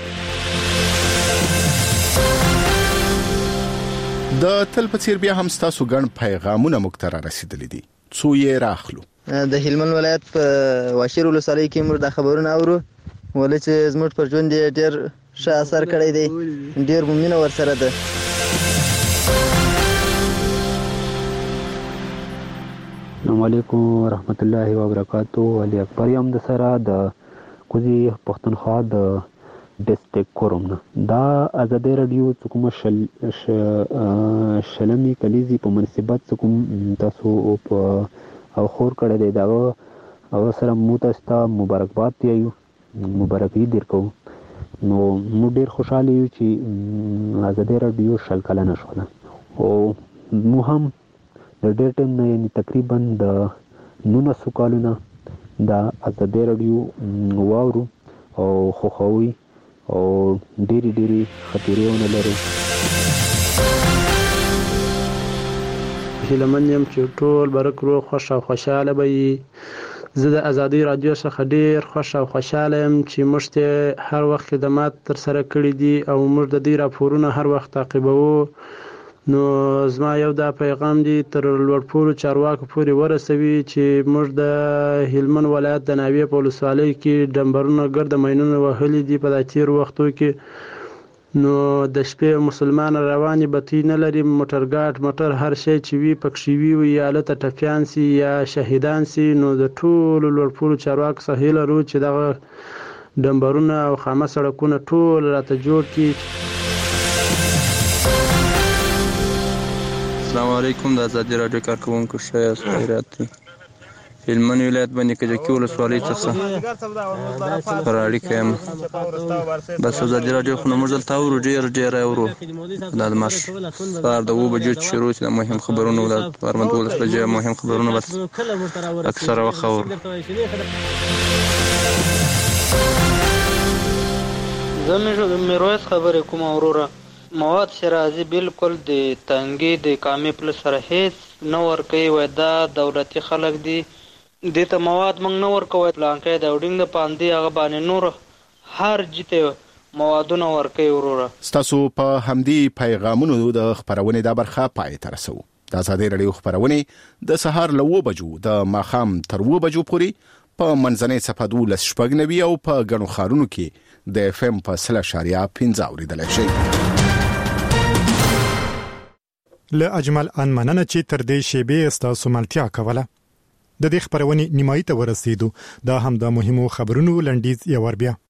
[SPEAKER 16] د تل په څیر بیا هم ستاسو ګڼ پیغامونه موږ ته رارسېدلي دي څو یې راخلو.
[SPEAKER 25] د هلمند ولایت په واشیر ولسوالۍ کې موږ د خبرونه اورو ولې چې زموږ پر ژوند یې ډېر ښه اثر کړی دی ډېر مو مینه ورسره ده.
[SPEAKER 26] السلام علیکم ورحمت الله وبرکاتو. علي اکبر یم د سره د کوزي پښتونخوا د ډسټریکټ کوروم نه دا ازادي رادیو کوم شلمي کلیزي په مناسبت کوم تاسو په او خور کړه دی دا او سره مو تاسو ته مبارکباد دیو مبارکي درکو نو مو ډیر خوشاله یو چې ازادي رادیو شل کلنه شوه او مو هم د ډیر ټیم نه یعنی تقریبا د 19 کالونه د ازادي رادیو واورو او خوخوي او ډېری خطرونه لري.
[SPEAKER 27] هیلمن یم چې ټول برکرو خوش او خوشاله وي. زه د ازادي رادیو څخه ډېر خوش او خوشاله یم چې موږ ته هر وخت خدمات تر سره کړي دي او موږ د دې راپورونه هر وخت تعقیبوو. نو زما یو دا پیغام دی تر لوړپوړو چارواکو پورې ورسوي چې موږ د هلمند ولایت د ناوې په ولسوالۍ کې ډمبرونه ګرد ماینونه وهلي دي په دا تېرو وختو کې نو د شپې مسلمان روانې بتۍ نه لري موټر هر شی چې وي پکښې وي یا هلته ټپیان سي یا شهیدان سي نو د ټولو لوړپوړو چارواکو څخه هیله لرو چې دغه ډمبرونه او خامه سړکونه ټول راته جوړ کړي.
[SPEAKER 28] السلام علیکم د ازادي رادیو کارکونکو ښه خیرات دي.
[SPEAKER 3] هلمند ولایت باندې کجکی ولسوالۍ څخه پر اړیکه یم. بس ازادي راډیو خو موږ دلته اورو ډېر اورو. دا د ماش سهار د 9 بجو شروع چې د مهم خبرونو د 12 بجې مهم خبرونه بس اکثره وخت اورو.
[SPEAKER 7] زه میرویس خبرې کوم وروره. مواد شرازي بالکل د تنګي د کامې پل سره هیڅ نه ورکوي. وای دا دولتي خلک دي دې ته مواد موږ نه ورکوي. پلانکې د وډینګ د پاندې هغه باندې نور هر جته موادونه ورکوي وروره.
[SPEAKER 16] ستاسو په همدې پیغامونو د خبرونې د برخه پای ته رسو. د ازادي راډیو خبرونه د سهار له 9 بجو د ماخام تر 2 بجو پورې په منځنۍ صفحه 12 او په غنو خارونو کې د FM په 3.15 اوریدل شي.
[SPEAKER 1] له اجمل ان مننه چې تر دې شیبې استاسو ملتیا کوله. د دې خبرونې نیمایي ته ورسېدو. دا هم د مهمو خبرونو لنډیز یو ور بیا.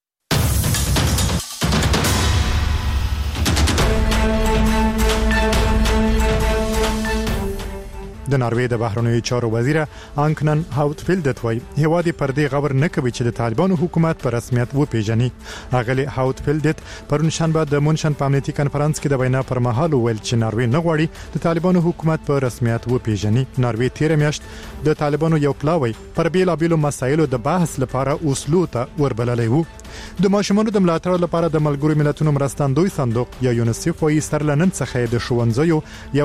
[SPEAKER 1] د ناروې د بهرنیو چارو وزیر انکنن هاوتفیلد وایي هیواد پر دې غور نه کوي چې د طالبانو حکومت په رسمیت وپیژني. اغلی هاوتفیلد پرون شنبه د مونشن په امنیتي کانفرنس کې د وینا پر مهال ویل چې ناروې نه غواړي د طالبانو حکومت په رسمیت وپیژني. ناروې تیر میاشت د طالبانو یو پلاوی پر بیلابیلو مسایلو د بحث لپاره اوسلو ته وربللی وو. د ماشومانو د ملاتړ لپاره د ملګرو ملتونو مرستندوی صندوق یا یونیسف وايي سرلنن څخه د ښوونځیو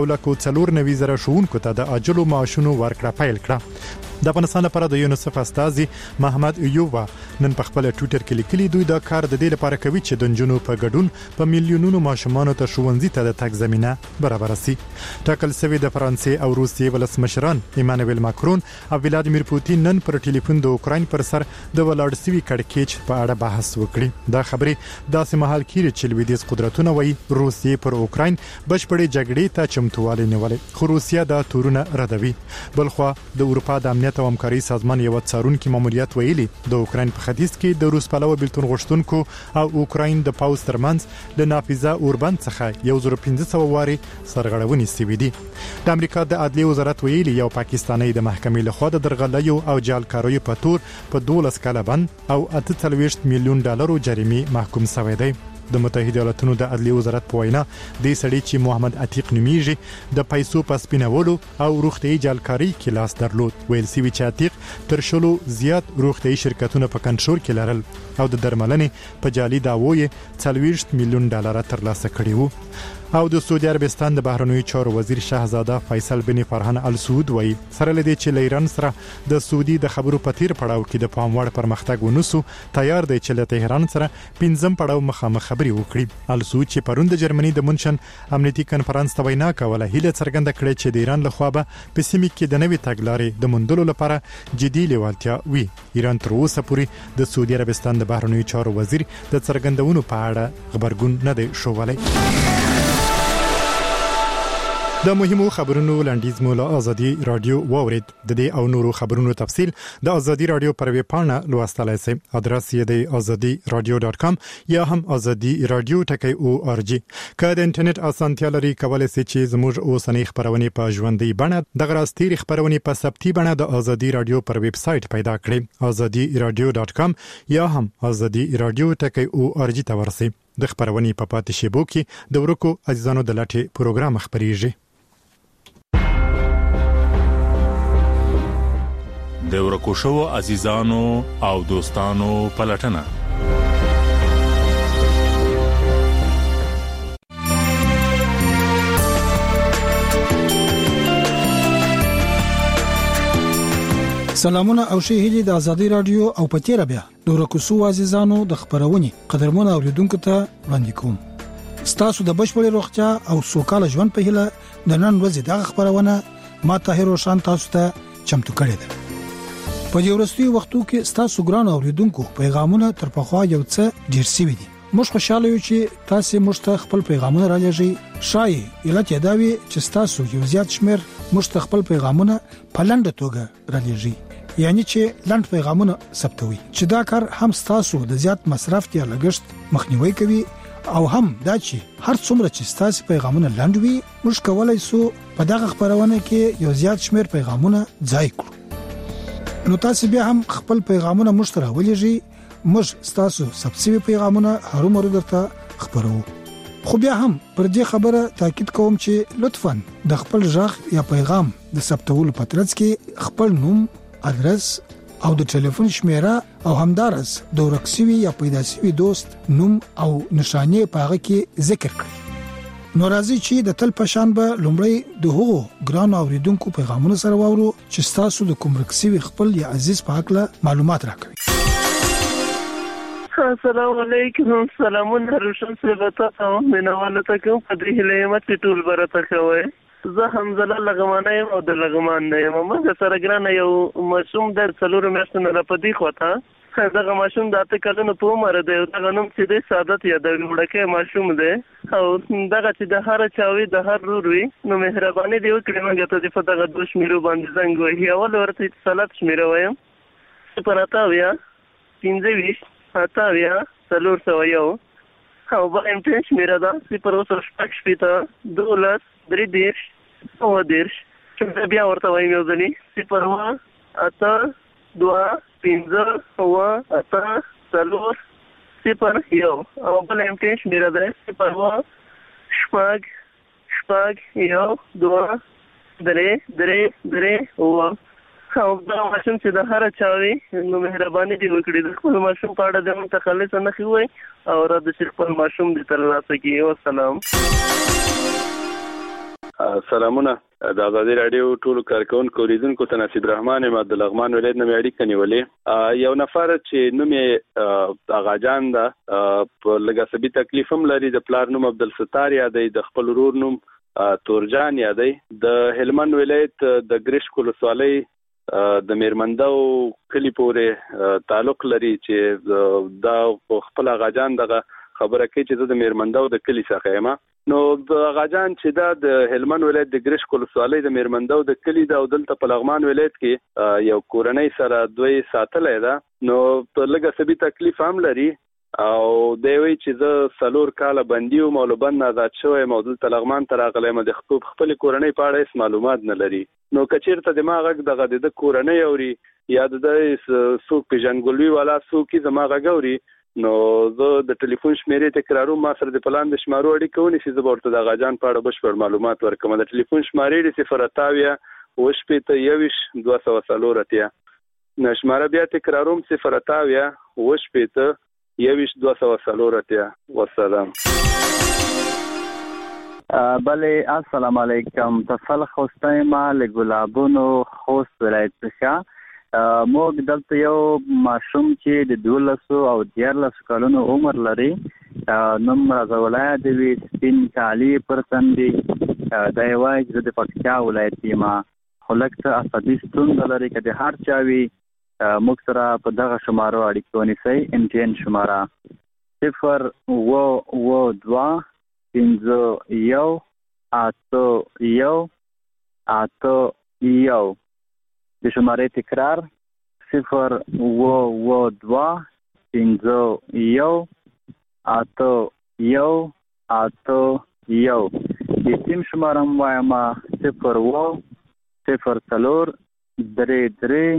[SPEAKER 1] 1,94,000 ښوونکو ته د اجلو معاشونو ورکړه پیل کړه. د افغانستان لپاره د یونیسف استاذي محمد ایوبا نن په خپل ټوئیټر کې لیکلي دوی دا کار د دې لپاره کوي چې د جنونو په ګډون په میلیونونو ماشومانو ته ښوونځي ته د تګ زمينه برابر شي. ټاکل شوی د فرانسې او روسیې ولسمشران ایمانوئل ماکرون او ولادیمیر پوتین نن پر ټلیفون د اوکراین پر سر د ولاړ سوي کړکېچ په اړه بحث وکړي. دا خبرې داسې مهال کې چې لویدیځ قدرتونه وایي روسیې پر اوکراین بشپړې جګړې ته چمتووالی نیولې، خو روسیه دا تورونه ردوي. بلخو د اروپا د امنیت او همکاري سازمان یو څارونکي ماموریت ویلي د اوکراین په ختیځ کې د روس پلوه بیلتون غوښتونکو او اوکراین د پاوز ترمنځ د نافذه اوربند څخه 1500 واري سرغړونې سوي دي. د امریکا د عدلي وزارت ویلي یو پاکستانی د محکمې لخوا د درغلیو او جعلکاریو په تور په 12 کاله بند او 48 میلیون ډالرو جریمه محکوم شوی دی. د متحده ایالاتونو د عدلي وزارت په وینا د سړي چې محمد عتیق نومیږي د پیسو په سپینولو او روغتي جعلکاری کې لاس درلود. ویل سی چې عتیق تر شلو زیات روغتي شرکتونه په کنټرول کې لرل او د درملنې په جعلي داوی 40 میلیون ډالر ترلاسه کړي وو. او د سعودي عربستان د بهرنیو چارو وزیر شاهزاده فیصل بن فرحان ال سعود وایي سره لدی چې ایران سره د سعودي د خبرو په تیر پړاو کې د پاموړ پرمختګ ونوسو تیار دی چې له تهران سره 5م پړاو مخامخ خبري وکړي. ال سعود چې پروند د جرمني د مونشن امنیتي کانفرنس ته وینا کوله هیله څرګنده کړې چې د ایران لخوا به په سیمه کې د نوې تګلارې د موندلو لپاره جدي لیوالتیا وي. ایران تر اوسه پورې د سعودي عربستان د بهرنیو چارو وزیر د څرګندونو په اړه خبرګون نه دی شوولی. د مهمو خبرونو لنډیز مولا ازادي رادیو واورید. د دې او نورو خبرونو تفصیل د ازادي رادیو پر ویب پاڼه لوستلای شئ. ادرس یې د azadiradio.com یا هم azadiradio.org. که د انټرنیټ اسانتیا لري کولای شئ چې زموږ اوسنۍ خبرونه په ژوندۍ بڼه د غراستي خبرونه په ثبتي بڼه د ازادي رادیو پر ویب سټ پیدا کړئ. azadiradio.com یا هم azadiradio.org ته ورسئ. د خبرونې په پاتې شیبو کې د ورکو عزیزانو د لټې پروګرام خبريږي.
[SPEAKER 8] د ورکو شو عزیزانو او دوستانو پلټنه
[SPEAKER 9] سلامونه او شهيلي د ازادي رادیو او پتیره بیا د ورکو شو عزیزانو د خبرونې قدرمن اوریدونکو ته وړاندې کوم. ستاسو د بشپړې روغتیا او سوکاله ژوند په هیله د نن ورځې د خبرونه ما طاهر روشن تاسو ته چمتو کړی دی. په دې ورستي وختو کې ستاسو ګران اوریدونکو پیغامونه تر پخوا یو څه ډیر سوي دي. موږ خوشاله یو چې تاسو موږ خپل پیغامونه را لېږئ. شای علت یې دا وي چې تاسو یو زیات شمیر موږ خپل پیغامونه په لنډه توګه را لېږئ. یعنی چې لنډ پیغامونه ثبتوي چې دا کار هم تاسو د زیات مصرف یا لګښت مخنیوي کوي او هم دا چې هر څومره چې تاسو پیغامونه لنډ وي موږ کولای شو په دغه خبرونه کې یو زیات شمیر پیغامونه ځای کړو. نو تاسو بیا هم خپل پیغامونه مشتره ولېږئ، موږ ستاسو سبسیوي پیغامونه هرومرو درته خبرو. خو بیا هم پر دې خبره تاکید کوم چې لطفاً د خپل ژغ یا پیغام د ثبتولو په ترڅ کې خپل نوم، ادرس او د ټلیفون شمیره او همدارس د ورک شوي یا پیدا شوي دوست نوم او نشانې په هغه کې ذکر کړئ. نو راځي چې د تل پشان به لومړی د هغو ګران اوریدونکو پیغامونه سره واورو چې تاسو د کوم ورک شوي خپل یا عزیز په حق له معلومات راکوي.
[SPEAKER 2] السلام علیکم. سلامونه روشن سیبتا تمام مینواله ته کوم په دې هله مت ټول برته کوي. زه حمزله لغمانه یم او د لغمان نه یم. موږ سره ګرانه یو مشوم در څلور میاشتې نه پدې خوته دغه ماشوم د اته کلونو په عمر دی. دغه نوم چې د سعادت یا د وړکه ماشوم دی او دغه چې د هر چاوي د هر روروي نو مهرباني دی وکړئ موږ ته په دغه دوه شمیرو باندې زنګ وهي. اول ورته اتصالات شمیره وایم 0 28 401 او بل امتحان شمیره ده 0 12 چې بیا ورته وایم یو ځلې 0 8 2 5 8 4 0 او بل امتحان شمیره ده 0 شپږ 1 2 3 او دا ماشوم چې د هر چاوي نو مهرباني دی وکړي د خپل ماشوم په اړه د متخلص نه خوي او را د خپل ماشوم د ترلاسه کی. والسلام.
[SPEAKER 5] سلامونه د آزادي رادیو ټولو کارکونکو اوریدونکو ته نصیب رحمان یم د لغمان ولایت نه اړیکه نیولې. یو نفر چې نوم یې اغاجان ده په لږه سبي تکلیف هم لري. د پلار نوم عبدالستار یادی، د خپل ورور نوم تورجان یادی. د هلمند ولایت د ګریش ولسوالۍ د میرمندو کلی پورې تعلق لري چې دا خپل اغاجان دغه خبره کوي چې زه د میرمندو د کلی څخه یم. نو د اغاجان چې دا د هلمند ولایت د ګریش ولسوالۍ د میرمندو د کلی دا او دلته په لغمان ولایت کې یو کورنۍ سره دوی ساتلې ده. نو په لږه سبي تکلیف هم لري او دی وی چې زه 4 کاله بندي او مولبند آزاد شوم او دلته لغمان ته راغلم. د خپل کورنۍ په اړه هیڅ معلومات نه لري. نو کچیرته دماغ دغه د کورنۍ اوري یا د سوق پیژنګلوي والا سوقي دماغ غوري نو زه د ټلیفون شمیرې تکراروم. ما سره د پلان د شمارو اړیکه ونی چې زه ورته د غاجان په اړه بشپړ معلومات ورکوم. د ټلیفون شمارې د 0 2 نشماره بیا تکراروم 0 2 والسلام.
[SPEAKER 10] بله السلام علیکم. تفل خوسته ما لګلابونو خوست ولایت څخه موږ دلته یو ماشوم چې د 12 او 13 کلونو عمر لري. نوم رضاولای دی سپین کالی پرتندي د یوای د پکتیا ولایت ما خلک ته اسدي ستون لري کده هر چاوي موږ سره په دغه شمارو اړیکه ونیسئ. امتحان شماره 0 2 5 1 8 1 8 1 د شمارې تکرار 0 2 5 1 8 1 8 1 د سیم شماره وایم 0 0 3 3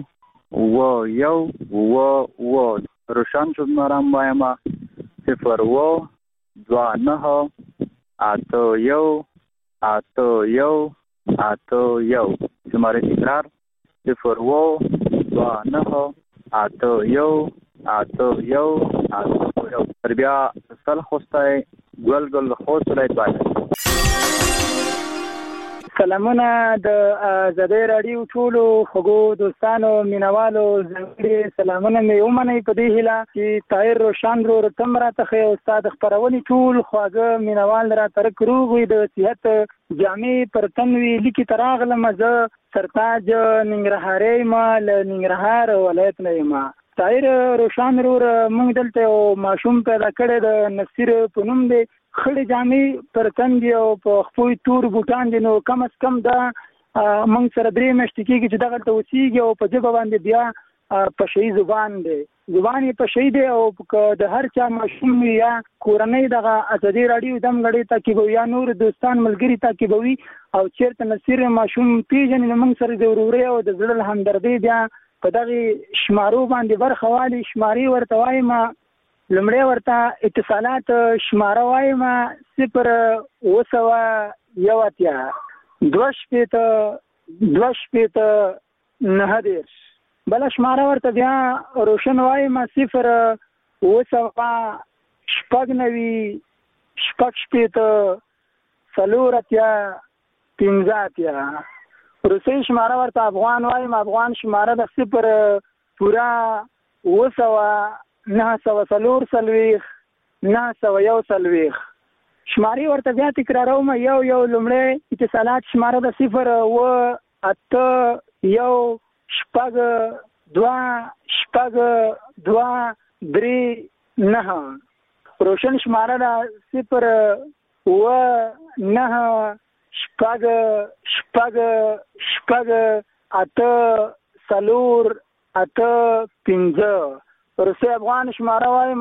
[SPEAKER 10] روشن شماره وایم 0 2 9 8 1 8 1 8 1 شماره تکرار 0 2 9 8 1 8 1 8 1 تربیه سل خوستای ګل خوست ولایت باندې.
[SPEAKER 11] سلامونه د آزادي رادیو ټولو خوږو دوستانو مینوالو زنګړي سلامونه مې ومنئ په دې هیله چې طاهر روشن ورو تم راته استاد خبرونې ټول خواږه مینوال را تر کروغوي د صحت جامع پر تنوي لیکي تراغله مزه سرتاج ننګرهاري ما ل ننګرهار ولایت نه ما طاهر روشن ورو موږ دلته ماشوم پیدا کړی د نصیر په نوم دی. خړې جامې پر تندي او په خپل تور بوټان دي. نو کم از کم دا موږ سره 3 میاشتې کېږي چې دغه ته اوسېږي او په ژبه باندې بیا په شي زبان دی یې په شي دی او د هر چا ماشوم یا کورنۍ دغه آزادي رادیو دم غړي تعقیبوي یا نور دوستان ملګري تعقیبوي او چیرته نصیر ماشوم پیژنې نو موږ سره د وروري او د زړه همدردي بیا په دغه شمارو باندې برخه والی. شماري ورته وایم لمړی ورته اتصالات شماره وایم 0 بل شماره ورته بیا روشن وایم 0 روسي شماره ورته افغان وایم. افغان شماره د 0.940 شماري ورته بیا تکراروم. یو لمړی اتصالات شماره د 0.8123239 روشن شماره د 0.98485 روسي افغان شماره وایم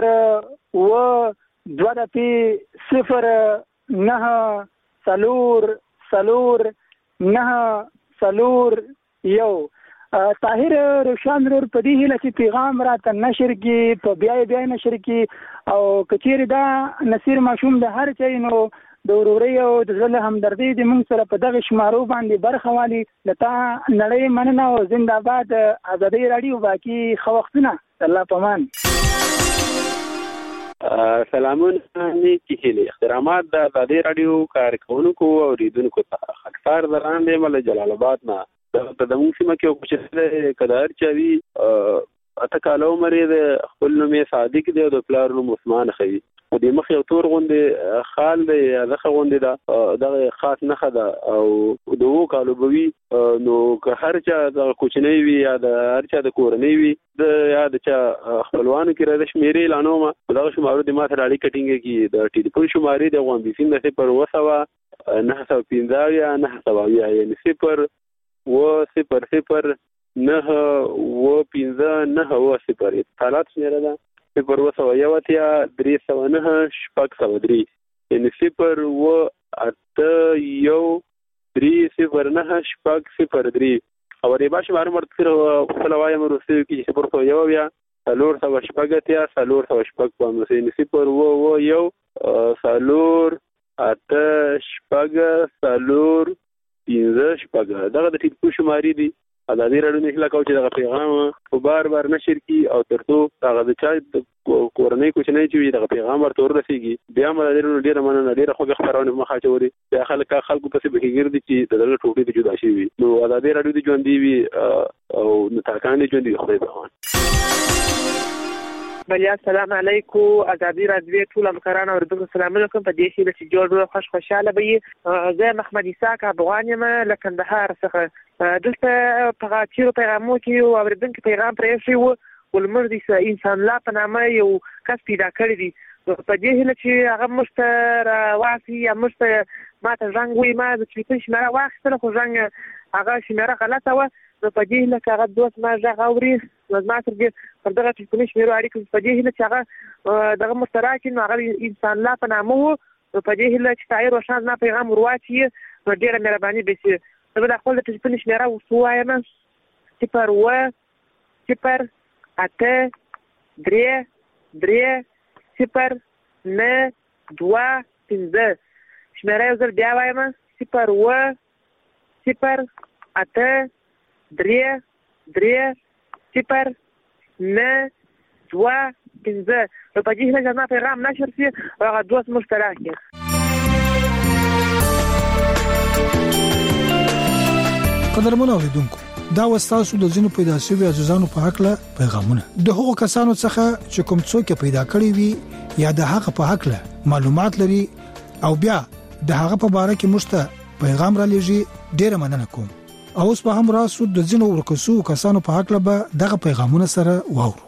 [SPEAKER 11] 0.20940 طاهر روشان رور په دې هیله چې پیغام راته نشر کی په بیا نشر کی او کچیر دا نصیر ماشوم د هر چا نو د وروري او د زله همدردي د موږ سره په دغه شمارو باندې برخه والی. لته نړۍ مننه او زنده‌باد ازادي رادیو. باقي خو وختونه الله پامان.
[SPEAKER 12] سلامونه نیکی هیلې احترامات د ازادي رادیو کارکونکو او اوریدونکو ته. خاکسار دران دی مل جلال آباد نه د دمو سیمه کې کوم چې کدار چوي اته کالو مری د خپل نومې صادق دی او د پلار نوم عثمان خوي. د مخ یو تور غوندې خال دی دغه غوندې دا خاص نه خدا او دوه کالو بوي نو که هر چا د کوچنی وي یا د هر چا د کورنۍ وي د یا د چا خپلوانو کې راځي شمیرې لانومه دغه شمارو د ماته اړیکه ټینګه کی د ټلیفون شمارې د غوان بي سیم د 0.915 یا 9 یعنی 0.009 حالات شمیره ده 0.1 یعنی 0.81309 او ریبا شماره مرتفر خپلوای مرسي کې 0.1 یا 300 یا 300 په یعنی 0.1 دغه د ټلیفون شمارې دي. ازادي رادیو نه کلاکو چې دغه پیغام په بار نشر کی او ترڅو هغه د چا کورنۍ کوچنۍ چې دغه پیغام ورته ورسیږي بیا مله ډیره مننه ډیره خوږه خبرونه مخه چوري بیا خلکو په څه بهګردي چې دغه ټوټې د جدا شي وي. نو ازادي رادیو د ژوند دی او نتاکان دي ژوند دی خدای په امان.
[SPEAKER 13] بلیا السلام علیکم ازادي رادیو ټول همکاران اوریدونکو السلام علیکم. په دې هیله چې جوړ خوشاله به زه محمد اسحاق افغان یم له کندهار څخه. دلته په چیرو پیغامو کې اوریدونکو پیغام پرې شو ولمر دي انسان لا په نامه یو کس پیدا کړی دی. په دې هیله چې هغه مشتر واسي یا مشتر ماته ځنګ وي ما د ټلیفون شماره واخیستله خو ځنګ هغه شماره غلطه وه. نو په دې هیله چې هغه دوست ما غږ اوري نو زما سره دې پر دغه ټلیفوني شمیرو اړیکه په دې هیله چې هغه دغه مشترک نو هغه انسان لا په نامه و. نو په دې هیله چې طاهر روشان زما پیغام ورواچي نو ډېره مهرباني به شي. زه به د خپل د ټلیفوني شمېره ووایم 0.8133095 شمېره یو ځل بیا وایم 0.8133095 نو په دې هیله چې زما پیغام نشر شي او هغه دوست مشترک شي.
[SPEAKER 9] قدرمن اوریدونکو دا وستاسو د ځینو پیدا شوی عزیزانو په حق له پیغامونه د هغو کسانو څخه چې کوم څوک پیدا کړی وي یا د حق په حق له معلومات لري او بیا د هغه په اړه کې مشته پیغام را لېږي ډیره مننه کوم. او اوس په هم راسو د ځینو ورکوسو کسانو په حق له دغه پیغامونه سره واورو.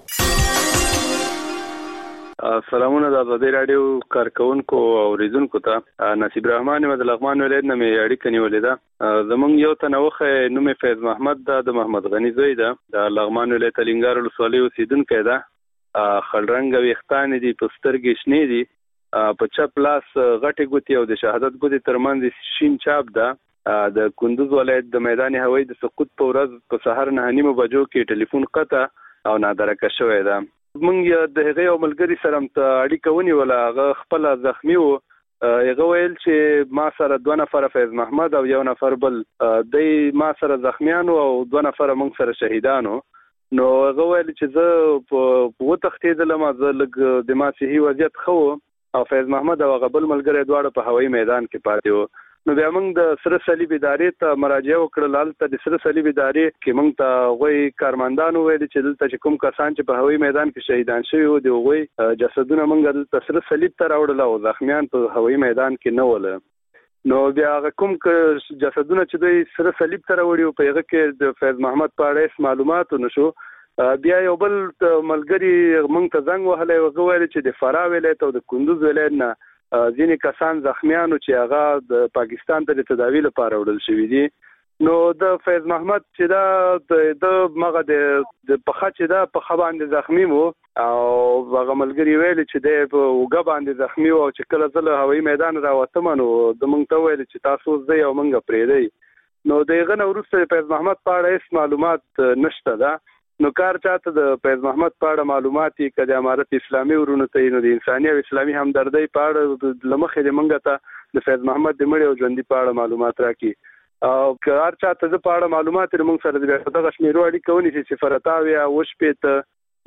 [SPEAKER 5] سلامونه د ازادي رادیو کارکونکو او اوریدونکو ته. نصیب رحمان د لغمان ولایت نه مې اړیکه نیولې ده. زمونږ یو تنوخه نوم فیض محمد د محمد غنی زوی ده د لغمان ولایت لنګار ولسوالۍ اوسیدونکی ده. خړرنګ ویښتان دي په سترګې شنې دي په چپ لاس غټي ګوتې او د شهادت ګوتې ترمنځ شین چاپ ده د کندوز ولایت د میدان هوایی د سقوط په ورځ په سحر 9:30 بجو کې ټلیفون قطع او نادرکه شوې ده. موږ د هغې یو ملګري سره اړیکه ونیوله، هغه خپل زخمی و. هغه ویل چې ما سره 2 نفر فیض محمد او 1 نفر بل دی ما سره زخمیانو او 2 نفر موږ سره شهیدانو. نو هغه ویل چې زه په وتښتېدلم، زه لږ د ما صحي وضعیت خو او فیض محمد او هغه بل ملګری دواړه په هوایي میدان کې پاتې وو. نو بیا موږ د سره صلیب ادارې ته مراجعه وکړه. هلته د سره صلیب ادارې کې موږ ته هغوی کارمندانو ویل چې دلته چې کوم کسان چې په هوایي میدان کې شهیدان شوي وو د هغوی جسدونه موږ دلته سره صلیب ته راوړل او زخمیان په هوایي میدان کې نه ول. نو بیا هغه کوم جسدونه چې دوی سره صلیب ته راوړي په هغه کې د فیض محمد په اړه معلومات نشو. بیا یو بل ملګری موږ ته زنګ وهلی، هغه ویل چې د فراه ولایت او د کندوز ولایت نه ځینې کسان زخمیانو چې هغه د پاکستان ته د تداوی لپاره وړل شوي دي. نو د فیض محمد چې دا د مغه د پخه چې دا په باندې زخمی وو او هغه ملګری ویل چې د وګ باندې زخمی وو چې کله ځله هوایي میدان راوتم نو د موږ ته ویل چې تاسو زه او موږ پرې دی. نو دغه نو وروسته فیض محمد په اړه هیڅ معلومات نشته ده. نو کار چاته د فیض محمد په اړه معلوماتي کله امارت اسلامي ورونه ته نو د انساني او اسلامي همدردی په اړه لمخې د منګه ته د فیض محمد د مړي او ژوندۍ په اړه معلومات راکړي او کار چاته د په اړه معلومات موږ سره د دغه شمیرو اړیکه ونی چې 0 وشپېته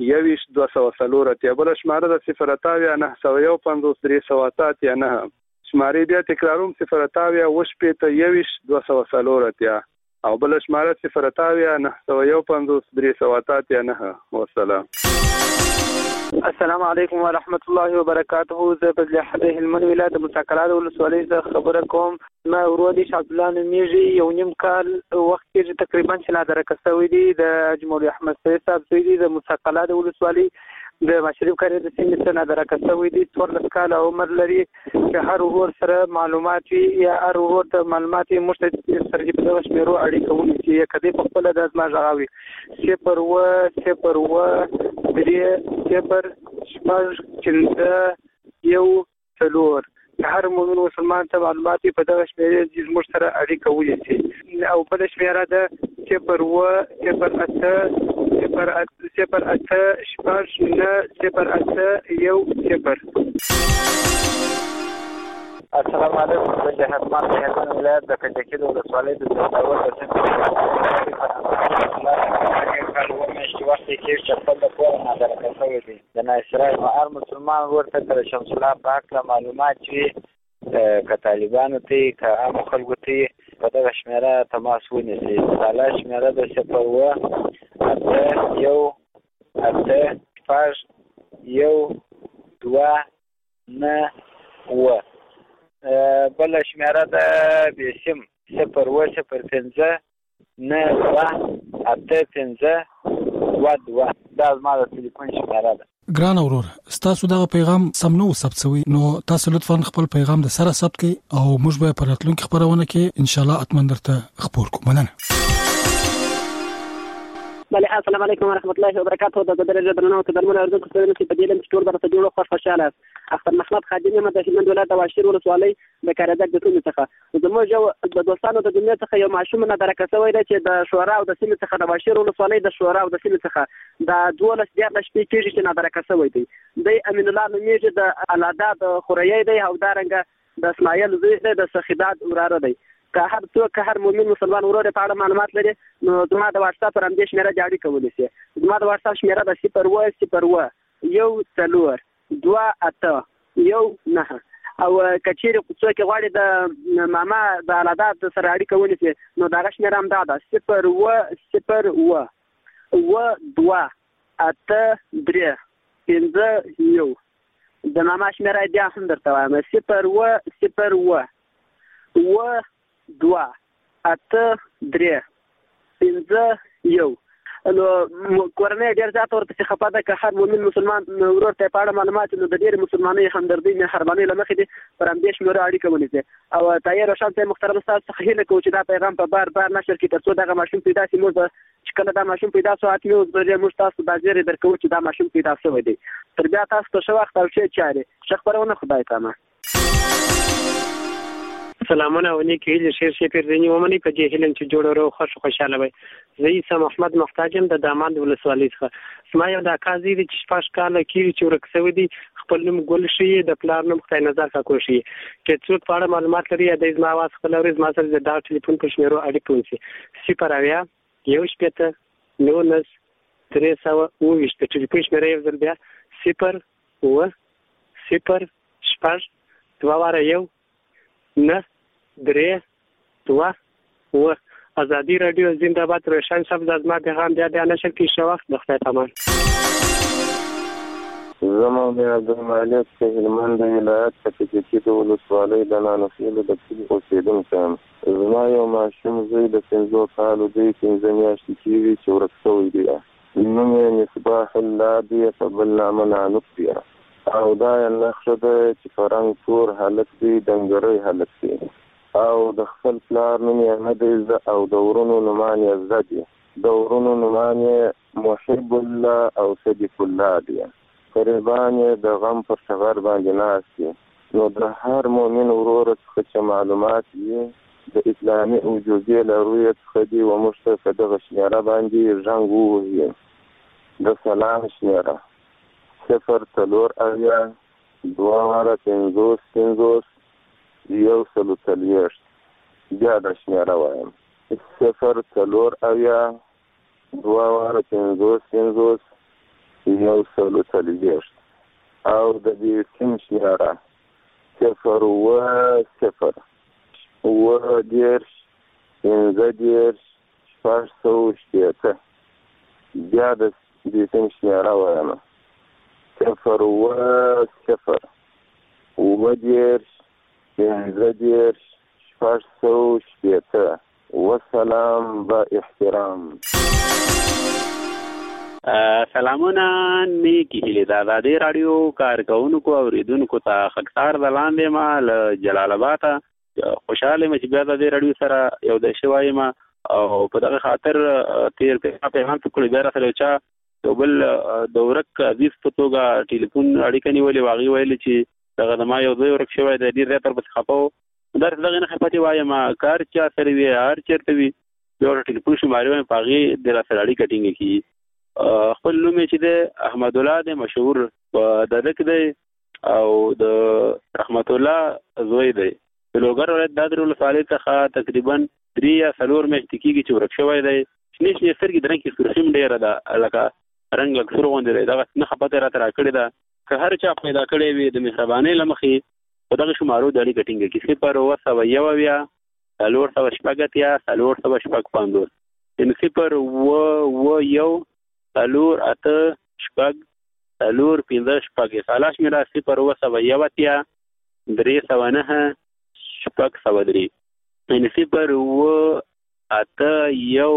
[SPEAKER 5] 22 بل شماره د 0 951 309 شمارې بیا تکراروم 0 وشپېته 22 او بل شماره 0 951 309 والسلام.
[SPEAKER 14] السلام علیکم ورحمت الله وبرکاته. زه په لحظه هلمند ولایت مساکلات ولسوالۍ څخه خبره کوم. ما ورودي عبدالله نومیږي، یو نیم کال وخت کې تقریبا چې نادرکه شوی دی د جمهوریت احمد سید صاحب سوی دی د مساکلات ولسوالۍ د مشرف کاری د سیمې څخه نادرکه شوی دی. 14 کال عمر لري چې هر ور سره معلومات یا هر ور ته معلومات مشته سره په دغه شمیرو اړیکه ونی چې کدی په خپل د ازما ژغاوي 0 هر مومن مسلمان ته معلومات په دغه شمیرې د مشته سره اړیکه ونی او بل شمیره ده 0
[SPEAKER 15] السلام علیکم. زه جهادمان د هلمند ولایت د کجکي د ولسوالۍ د زړور د میاشتې وخت کې چې خپل د کور نادرکه شوی دی د ناصرای او هر مسلمان ورته تر شمس الله پاک له معلومات چې که طالبانو ته که عام خلکو ته په دغه شمیره تماس ونیسي. تعالی شمیره د 0 بل شمیره د بیسیم 0 دا زما د ټلیفون شمیره ده.
[SPEAKER 9] ګران اورور، ستاسو دغه پیغام سم نو ثبت شوی، نو تاسو لطفا خپل پیغام د سره ثبت کړئ او موږ به په راتلونکي خبرونه کې ان شاء الله اتمن درته خبر کوم. مننه.
[SPEAKER 17] بله السلام علیکم ورحمت الله وبرکاته. د درجه درنو ته درمن اردن کو څنګه چې په دې لم ټول برته جوړ خوشاله اختر محمد خادم یم د هلمند ولایت واشیر ولسوالۍ د کاردک د ټول څخه زموږ د دوستانو د دنیا څخه یو معشوم نه درکه شوی دی چې د شورا او د سیمې څخه د واشیر ولسوالۍ د شورا او د سیمې څخه د 12 شپې کېږي چې نه درکه شوی دی. د امین الله نومیږي د الادا د خوريي دی او دارنګ د اسماعیل زوی دی د سخیدات وراره دی. که هر څوک هر مؤمن مسلمان ورور په اړه معلومات لري نو زما د واتس اپ رمدې شمیره جاری کولی شي. زما د واتس اپ شمیره د 0 او کچېره څوک غواړي د ماما د علادات سره اړیکه ونیسي نو دا شمیره هم ده 0 د ماما شمیره بیا هم درته وایم 0 نو کورنۍ ډېر زیات ورته خپه ده که هر مؤمن مسلمان ورور ته په اړه معلومات نو د ډېر مسلمانۍ همدردۍ مهربانۍ له مخې دي پر همدې شمیرو اړیکه ونیسي او طاهر روشن صاحب محترم استاد څخه هیله کوو چې دا پیغام په بار نشر کړي تر څو دغه ماشوم پیدا شي. موږ چې کله دا ماشوم پیدا شو حتمي موږ تاسو دا زیری درکوو چې دا ماشوم پیدا شوی دی. تر بیا تاسو ته ښه وخت او ښې چارې. ښه خبرونه خدای تامه.
[SPEAKER 14] سلامونه او نیکی هیله شیر شي پیرځنی ومني په دې هیله چې جوړ او خوشاله وي. زه عیسی محمد محتاجم د داماد ولسوالۍ څخه. سما یو د کازي د چشپاش کال کې چې ورکسوي دي خپل نوم ګل شي د پلار نوم خدای نظر کا کوشي چې څوک په اړه معلومات لري د ازما واس خپل ورځ ما سره د ډاکټر ټلیفون په شمیرو اړیکه ونیسي 0 یو شپته 9 320 د ټلیفون شمیره یو ځل بیا 0 0 شپږ 2 نه 3 2 ازادي رادیو زنده‌باد. روشن صاحب د ازما پیغام بیا نشر کې شو وخت د خدای پامان.
[SPEAKER 4] زما د عبدالمالک په هلمند ولایت کې د ولسوالۍ د نانوخیلو د کلي اوسېدونکی یم. زما یو ماشوم زوی د 5 کالو دی 15 میاشتې کېږي چې ورک شوی دی. نوم یې مصباح الله دی په بل نامه نانوک دی او دا یې نښه ده چې فرنګ تور هلک دی ډنګری هلک دی او د خپل پلار نوم یې نه دی او د ورونو نومان یې زده دي. د ورونو نومان یې محب الله او صدیق الله دي. قربان یې د غم پر ټغر باندې ناست دي. نو د هر مؤمن ورور څخه چې معلومات یې د اسلامي وجودي له رویې څخه دي و موږ ته په دغه شمیره باندې زنګ ووهي. د سلام شمیره 0 3 اویا 2 5 5 یو سلو تلیشت. بیا د شمیره وایم 0 3 اویا 2 5 5 یو سلو تلیشت او د دې سیم شمیره 0 0 و دیرش 15 6 بیا د دې سیم شمیره وایم 0 0 و دیرش 15 6 وسلام با احترام.
[SPEAKER 12] سلامونه نیکی هیله د آزادي رادیو کارکونکو او اوریدونکو ته خکسار د لاندې ما له جلال آباد خوشاله مې چې بیا د رادیو سره یو د شوایم او په دغه خاطر تیر پیغام ټکول بیا سره چا بل دورک عزیز په توګه ټلیفون اړیکه نیولې واغې ویل چې دغه د ما یو ځای ورک شوی د ډیر تر بس خپاو در دغه نه خپاتې وایم کار چا سره وی هر چیرته وی یو ټلیفون شماري وای پاغي د را سره اړیکه ټینګ کی خپل نوم چې د احمد الله د مشهور د دک دی او د رحمت الله زوی دی د لوګر ولایت د درول صالح څخه تقریبا 3 یا 4 میاشتې کېږي چې ورک شوی دی. شنه شنه سترګې درنګ کې سرخیم ډیره ده لکه رنگ اکثر غونډه دی دغه نه خپته را تر کړی ده که هر چا پیدا کړی وي د مهرباني لمخې په دغه شمارو د اړیکه ټینګ کې 0 یو بیا 3 شپږ یا 3 شپږ 50 ان 0 و یو 3 شپږ 3 شپږ سالاش میرا 0 یو تیا 3 شپږ 3 ان 0 و یو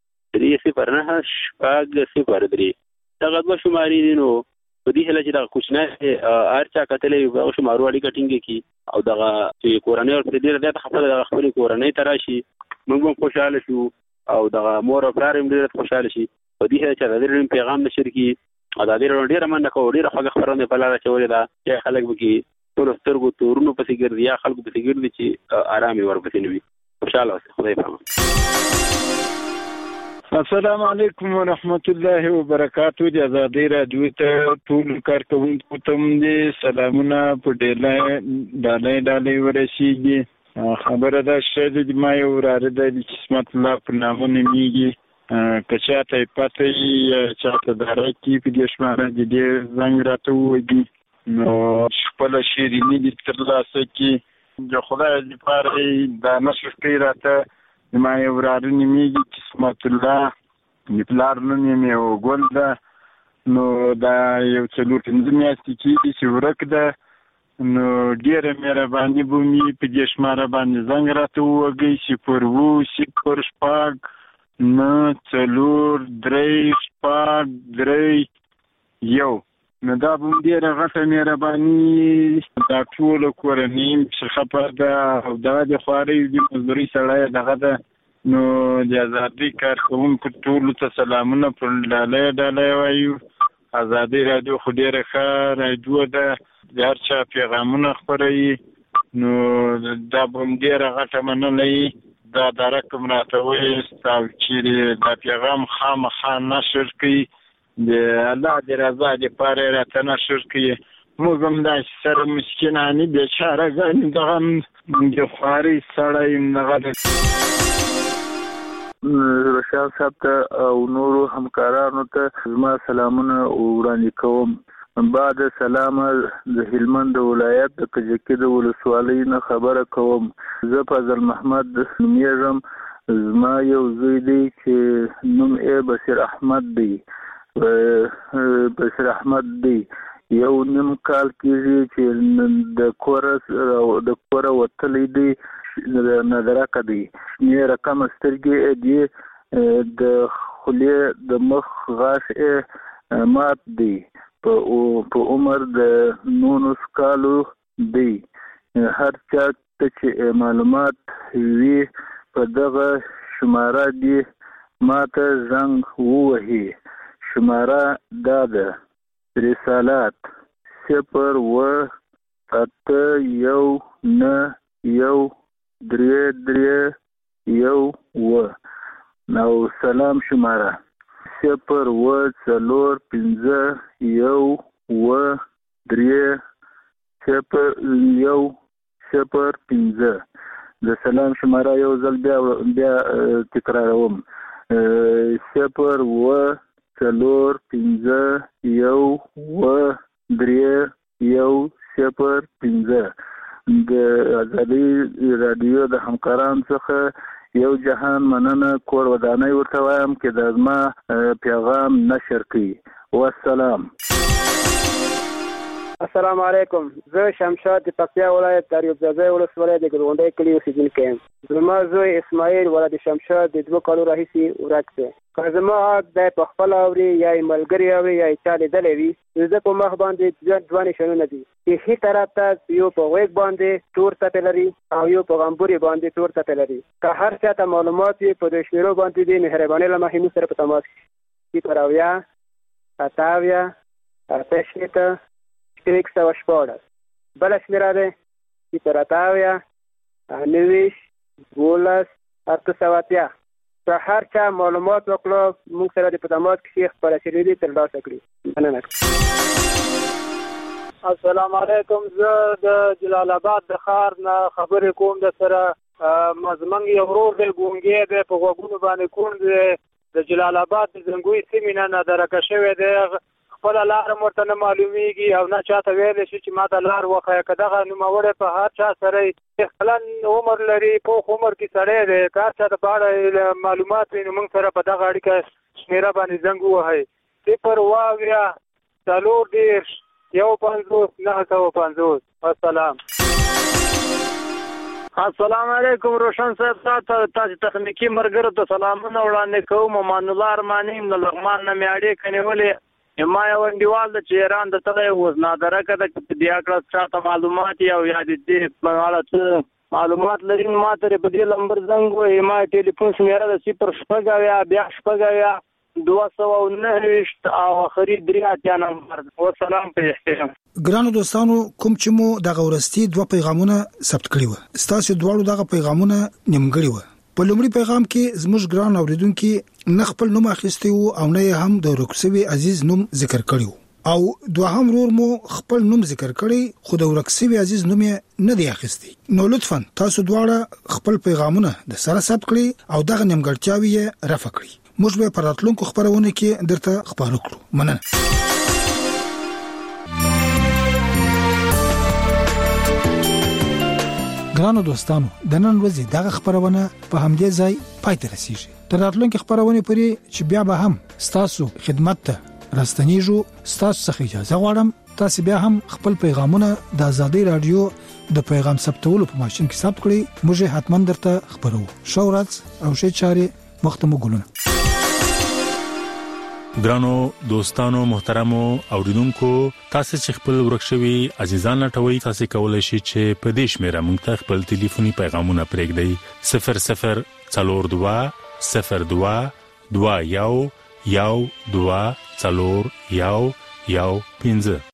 [SPEAKER 12] 3 شپږ 3 دغه دوه شمارې دي. نو په دې هله چې دا کوچنی ارچا کتلې په شمارو اړیکه ټینګ کی او دغه چې کورنۍ او ډیره د خپل د خپل کورنۍ تراشي موږ هم خوشاله شو او دغه مور او پلار هم ډیره خوشاله شي. په دې هله چې د دې پیغام نشر کی ازادي ډیره مننه کوم ډیره خوږه خبرونه په لاره چولې دا چې خلک وکي ټول سترګو تورونو پسې ګرځي یا خلکو پسې ګرځي چې آرامي ورپسې نوي. خوشاله اوسئ. خدای پامان.
[SPEAKER 6] السلام علیکم ورحمت الله وبرکاتہ. د آزادي رادیو ته ټول کارکونکو ته دې سلامونه په ډالۍ ورسیږي. خبره ده چې ما یو وراره د قسمت الله په نامه نومیږي که چاته پته یا چاته داره کې په دې شماره دې زنګ راته ووږي نو خپله شیریني دې ترلاسه کړي د خدای لپاره دا نشر کوي راته. ما یو وراره نومیږي قسمت الله د پلار نوم یې یو ګل ده. نو دا یو 4-5 میاشتې کېږي چې ورک ده. نو ډېره مهرباني به مې په دې شماره باندې زنګ راته ووږئ 0 شپږ 9 4 3 1 نو دا به م ډېره غټه مهرباني دا ټوله کورنۍ چې خفه ده او دغه د خوارۍ د مزدورۍ سړی دغه ده. نو د آزادۍ کارکوونکو ټولو ته سلامونه په ډالۍ وایو. آزادي رادیو خو ډېره ښه رادیو ده د هر چا پیغامونه خپروي نو دا به هم ډېره غټه مننه دا د رقم راته وایست او چیرې دا پیغام خامخا نشر کړي د الله د رضا دپاره یې راته نشر کړي. موږ هم داسې سره مسکینانې بېچارهګانې دغه د خوارۍ سړی دغه
[SPEAKER 18] رشاد صاحب ته او نورو همکارانو ته زما سلامونه وړاندې کوم. بعد سلامه د هلمند ولایت د کجکي د ولسوالۍ نه خبره کوم. زه فضل محمد نومیږم. زما یو زوی دی چې نوم یې بصیر احمد دی. بصیر احمد دی. یو نیم کال کېږي چې د کوره وتلی دی، نادرکه دی. شمېره کمه سترګې دي، د خولې د مخ غاښ یې مات دی. په عمر د 19 کالو دی. هر چا ته چې معلومات وي په دغه شماره دی ماته زنګ ووهي. شماره دا ده: رسالات 01891 او سلام شماره 045130105. د سلام شماره یو ځل بیا تکراروم: 045130105. د ازادي رادیو د همکارانو څخه یو جهان مننه. کور ودانۍ ورته وایم چې د زما پیغام نشر کړي. والسلام.
[SPEAKER 14] السلام علیکم. زه شمشاد د پکتیا ولایت تاریوب زاده ولسوالۍ د ګلغونډۍ کلي اوسېدونکی یم. زما زوی اسماعیل ولد شمشاد د 2 کالو راهیسې ورک دی. که زما غږ دی په خپله اوري یا یې ملګري اوري یا یې چا لیدلی وي، زه په مخ باندې دوه نښانونه دي. ښي طرف ته یو په غوږ باندې تور څپې لري او یو په غمبوري باندې تور څپې لري. که هر چا ته معلومات وي په دې شمېرو باندې دي، مهرباني له مخې موږ سره په تماس کړي. 080 بله شمېره دی 080 که هر چا معلومات وکړو موږ سره د په تماس کې خپرېدلي ترلاسه کړي. مننه.
[SPEAKER 19] السلام علیکم. زه د جلال آباد د ښار نه خبرې کوم. د سره زموږ یو ورور دی، ګونګی دی، په غوږونو باندې کوڼ دی. د جلال آباد د زنګوی سیمې نه نادرکه شوی دی. خپله لاره هم ورته نه معلومیږي او نه چاته ویلی شي چې ما ته لار وښیه. که دغه نوموړی په هر چا سره کلن عمر لري، پوخ عمر کې سړی دی، که هر چا ته په اړه معلومات وي نو موږ سره په دغه اړیکه شمېره باندې زنګ ووهئ: 020 السلام.
[SPEAKER 20] السلام علیکم. روشن صاحب تاسو تخنیکی مرګرو ته سلامونه وړاندې کوم. امان الله ارماني د لغمان نه مې اړیکې نیولې. ما یو انډیوال د چې ایران د تغی اوس نادرکه د دې اکړه چاته معلومات او یا د دې په اړه معلومات لري ما ته په دې نمبر زنګ وې. ما ټلیفون شمیره د 0 بیا 299 او اخري 3 نمبر. والسلام په احترام.
[SPEAKER 9] ګرانو دوستانو، کوم چې مو دغه ورستي 2 پیغامونه ثبت کړي و، ستاسو دواړو دغه پیغامونه نیمګړي و. په لومړي پیغام کې زموږ ګران اوریدونکو نه خپل نوم اخیستی وو او نه هم د ورکسوي عزیز نوم ذکر کړی وو، او دوهم رور مو خپل نوم ذکر کړی خو د ورکسوي عزیز نوم نه دی اخیستی. نو لطفا تاسو دواړه خپل پیغامونه د سره ثبت کړئ او دغه نیمګړتیاوې رفع کړئ. موږ به په راتلونکو خبرونه کې درته خبرو کړو. مننه. ګرانو دوستانو، د نن ورځې دغه خبرونه په همدې ځای پای ته رسیږي. تر راتلونکي خبرونه پورې چې بیا به هم ستاسو خدمت ته راستنیږو، ستاسو څخه اجازه غواړم تاسو بیا هم خپل پیغامونه د ازادي رادیو د پیغام ثبتولو په ماشين کې ثبت کړئ. موږ حتما درته خبرو. شورات او شي چاري وخت مو ګلونه.
[SPEAKER 8] ګرانو دوستانو محترمو اوریدونکو، تاسو چې خپل ورکشوي عزیزان لټوي، تاسو کولای شئ چې په دې شمیره موږ ته خپل ټلیفوني پیغامونه پرېږدئ: 00420221 124 115.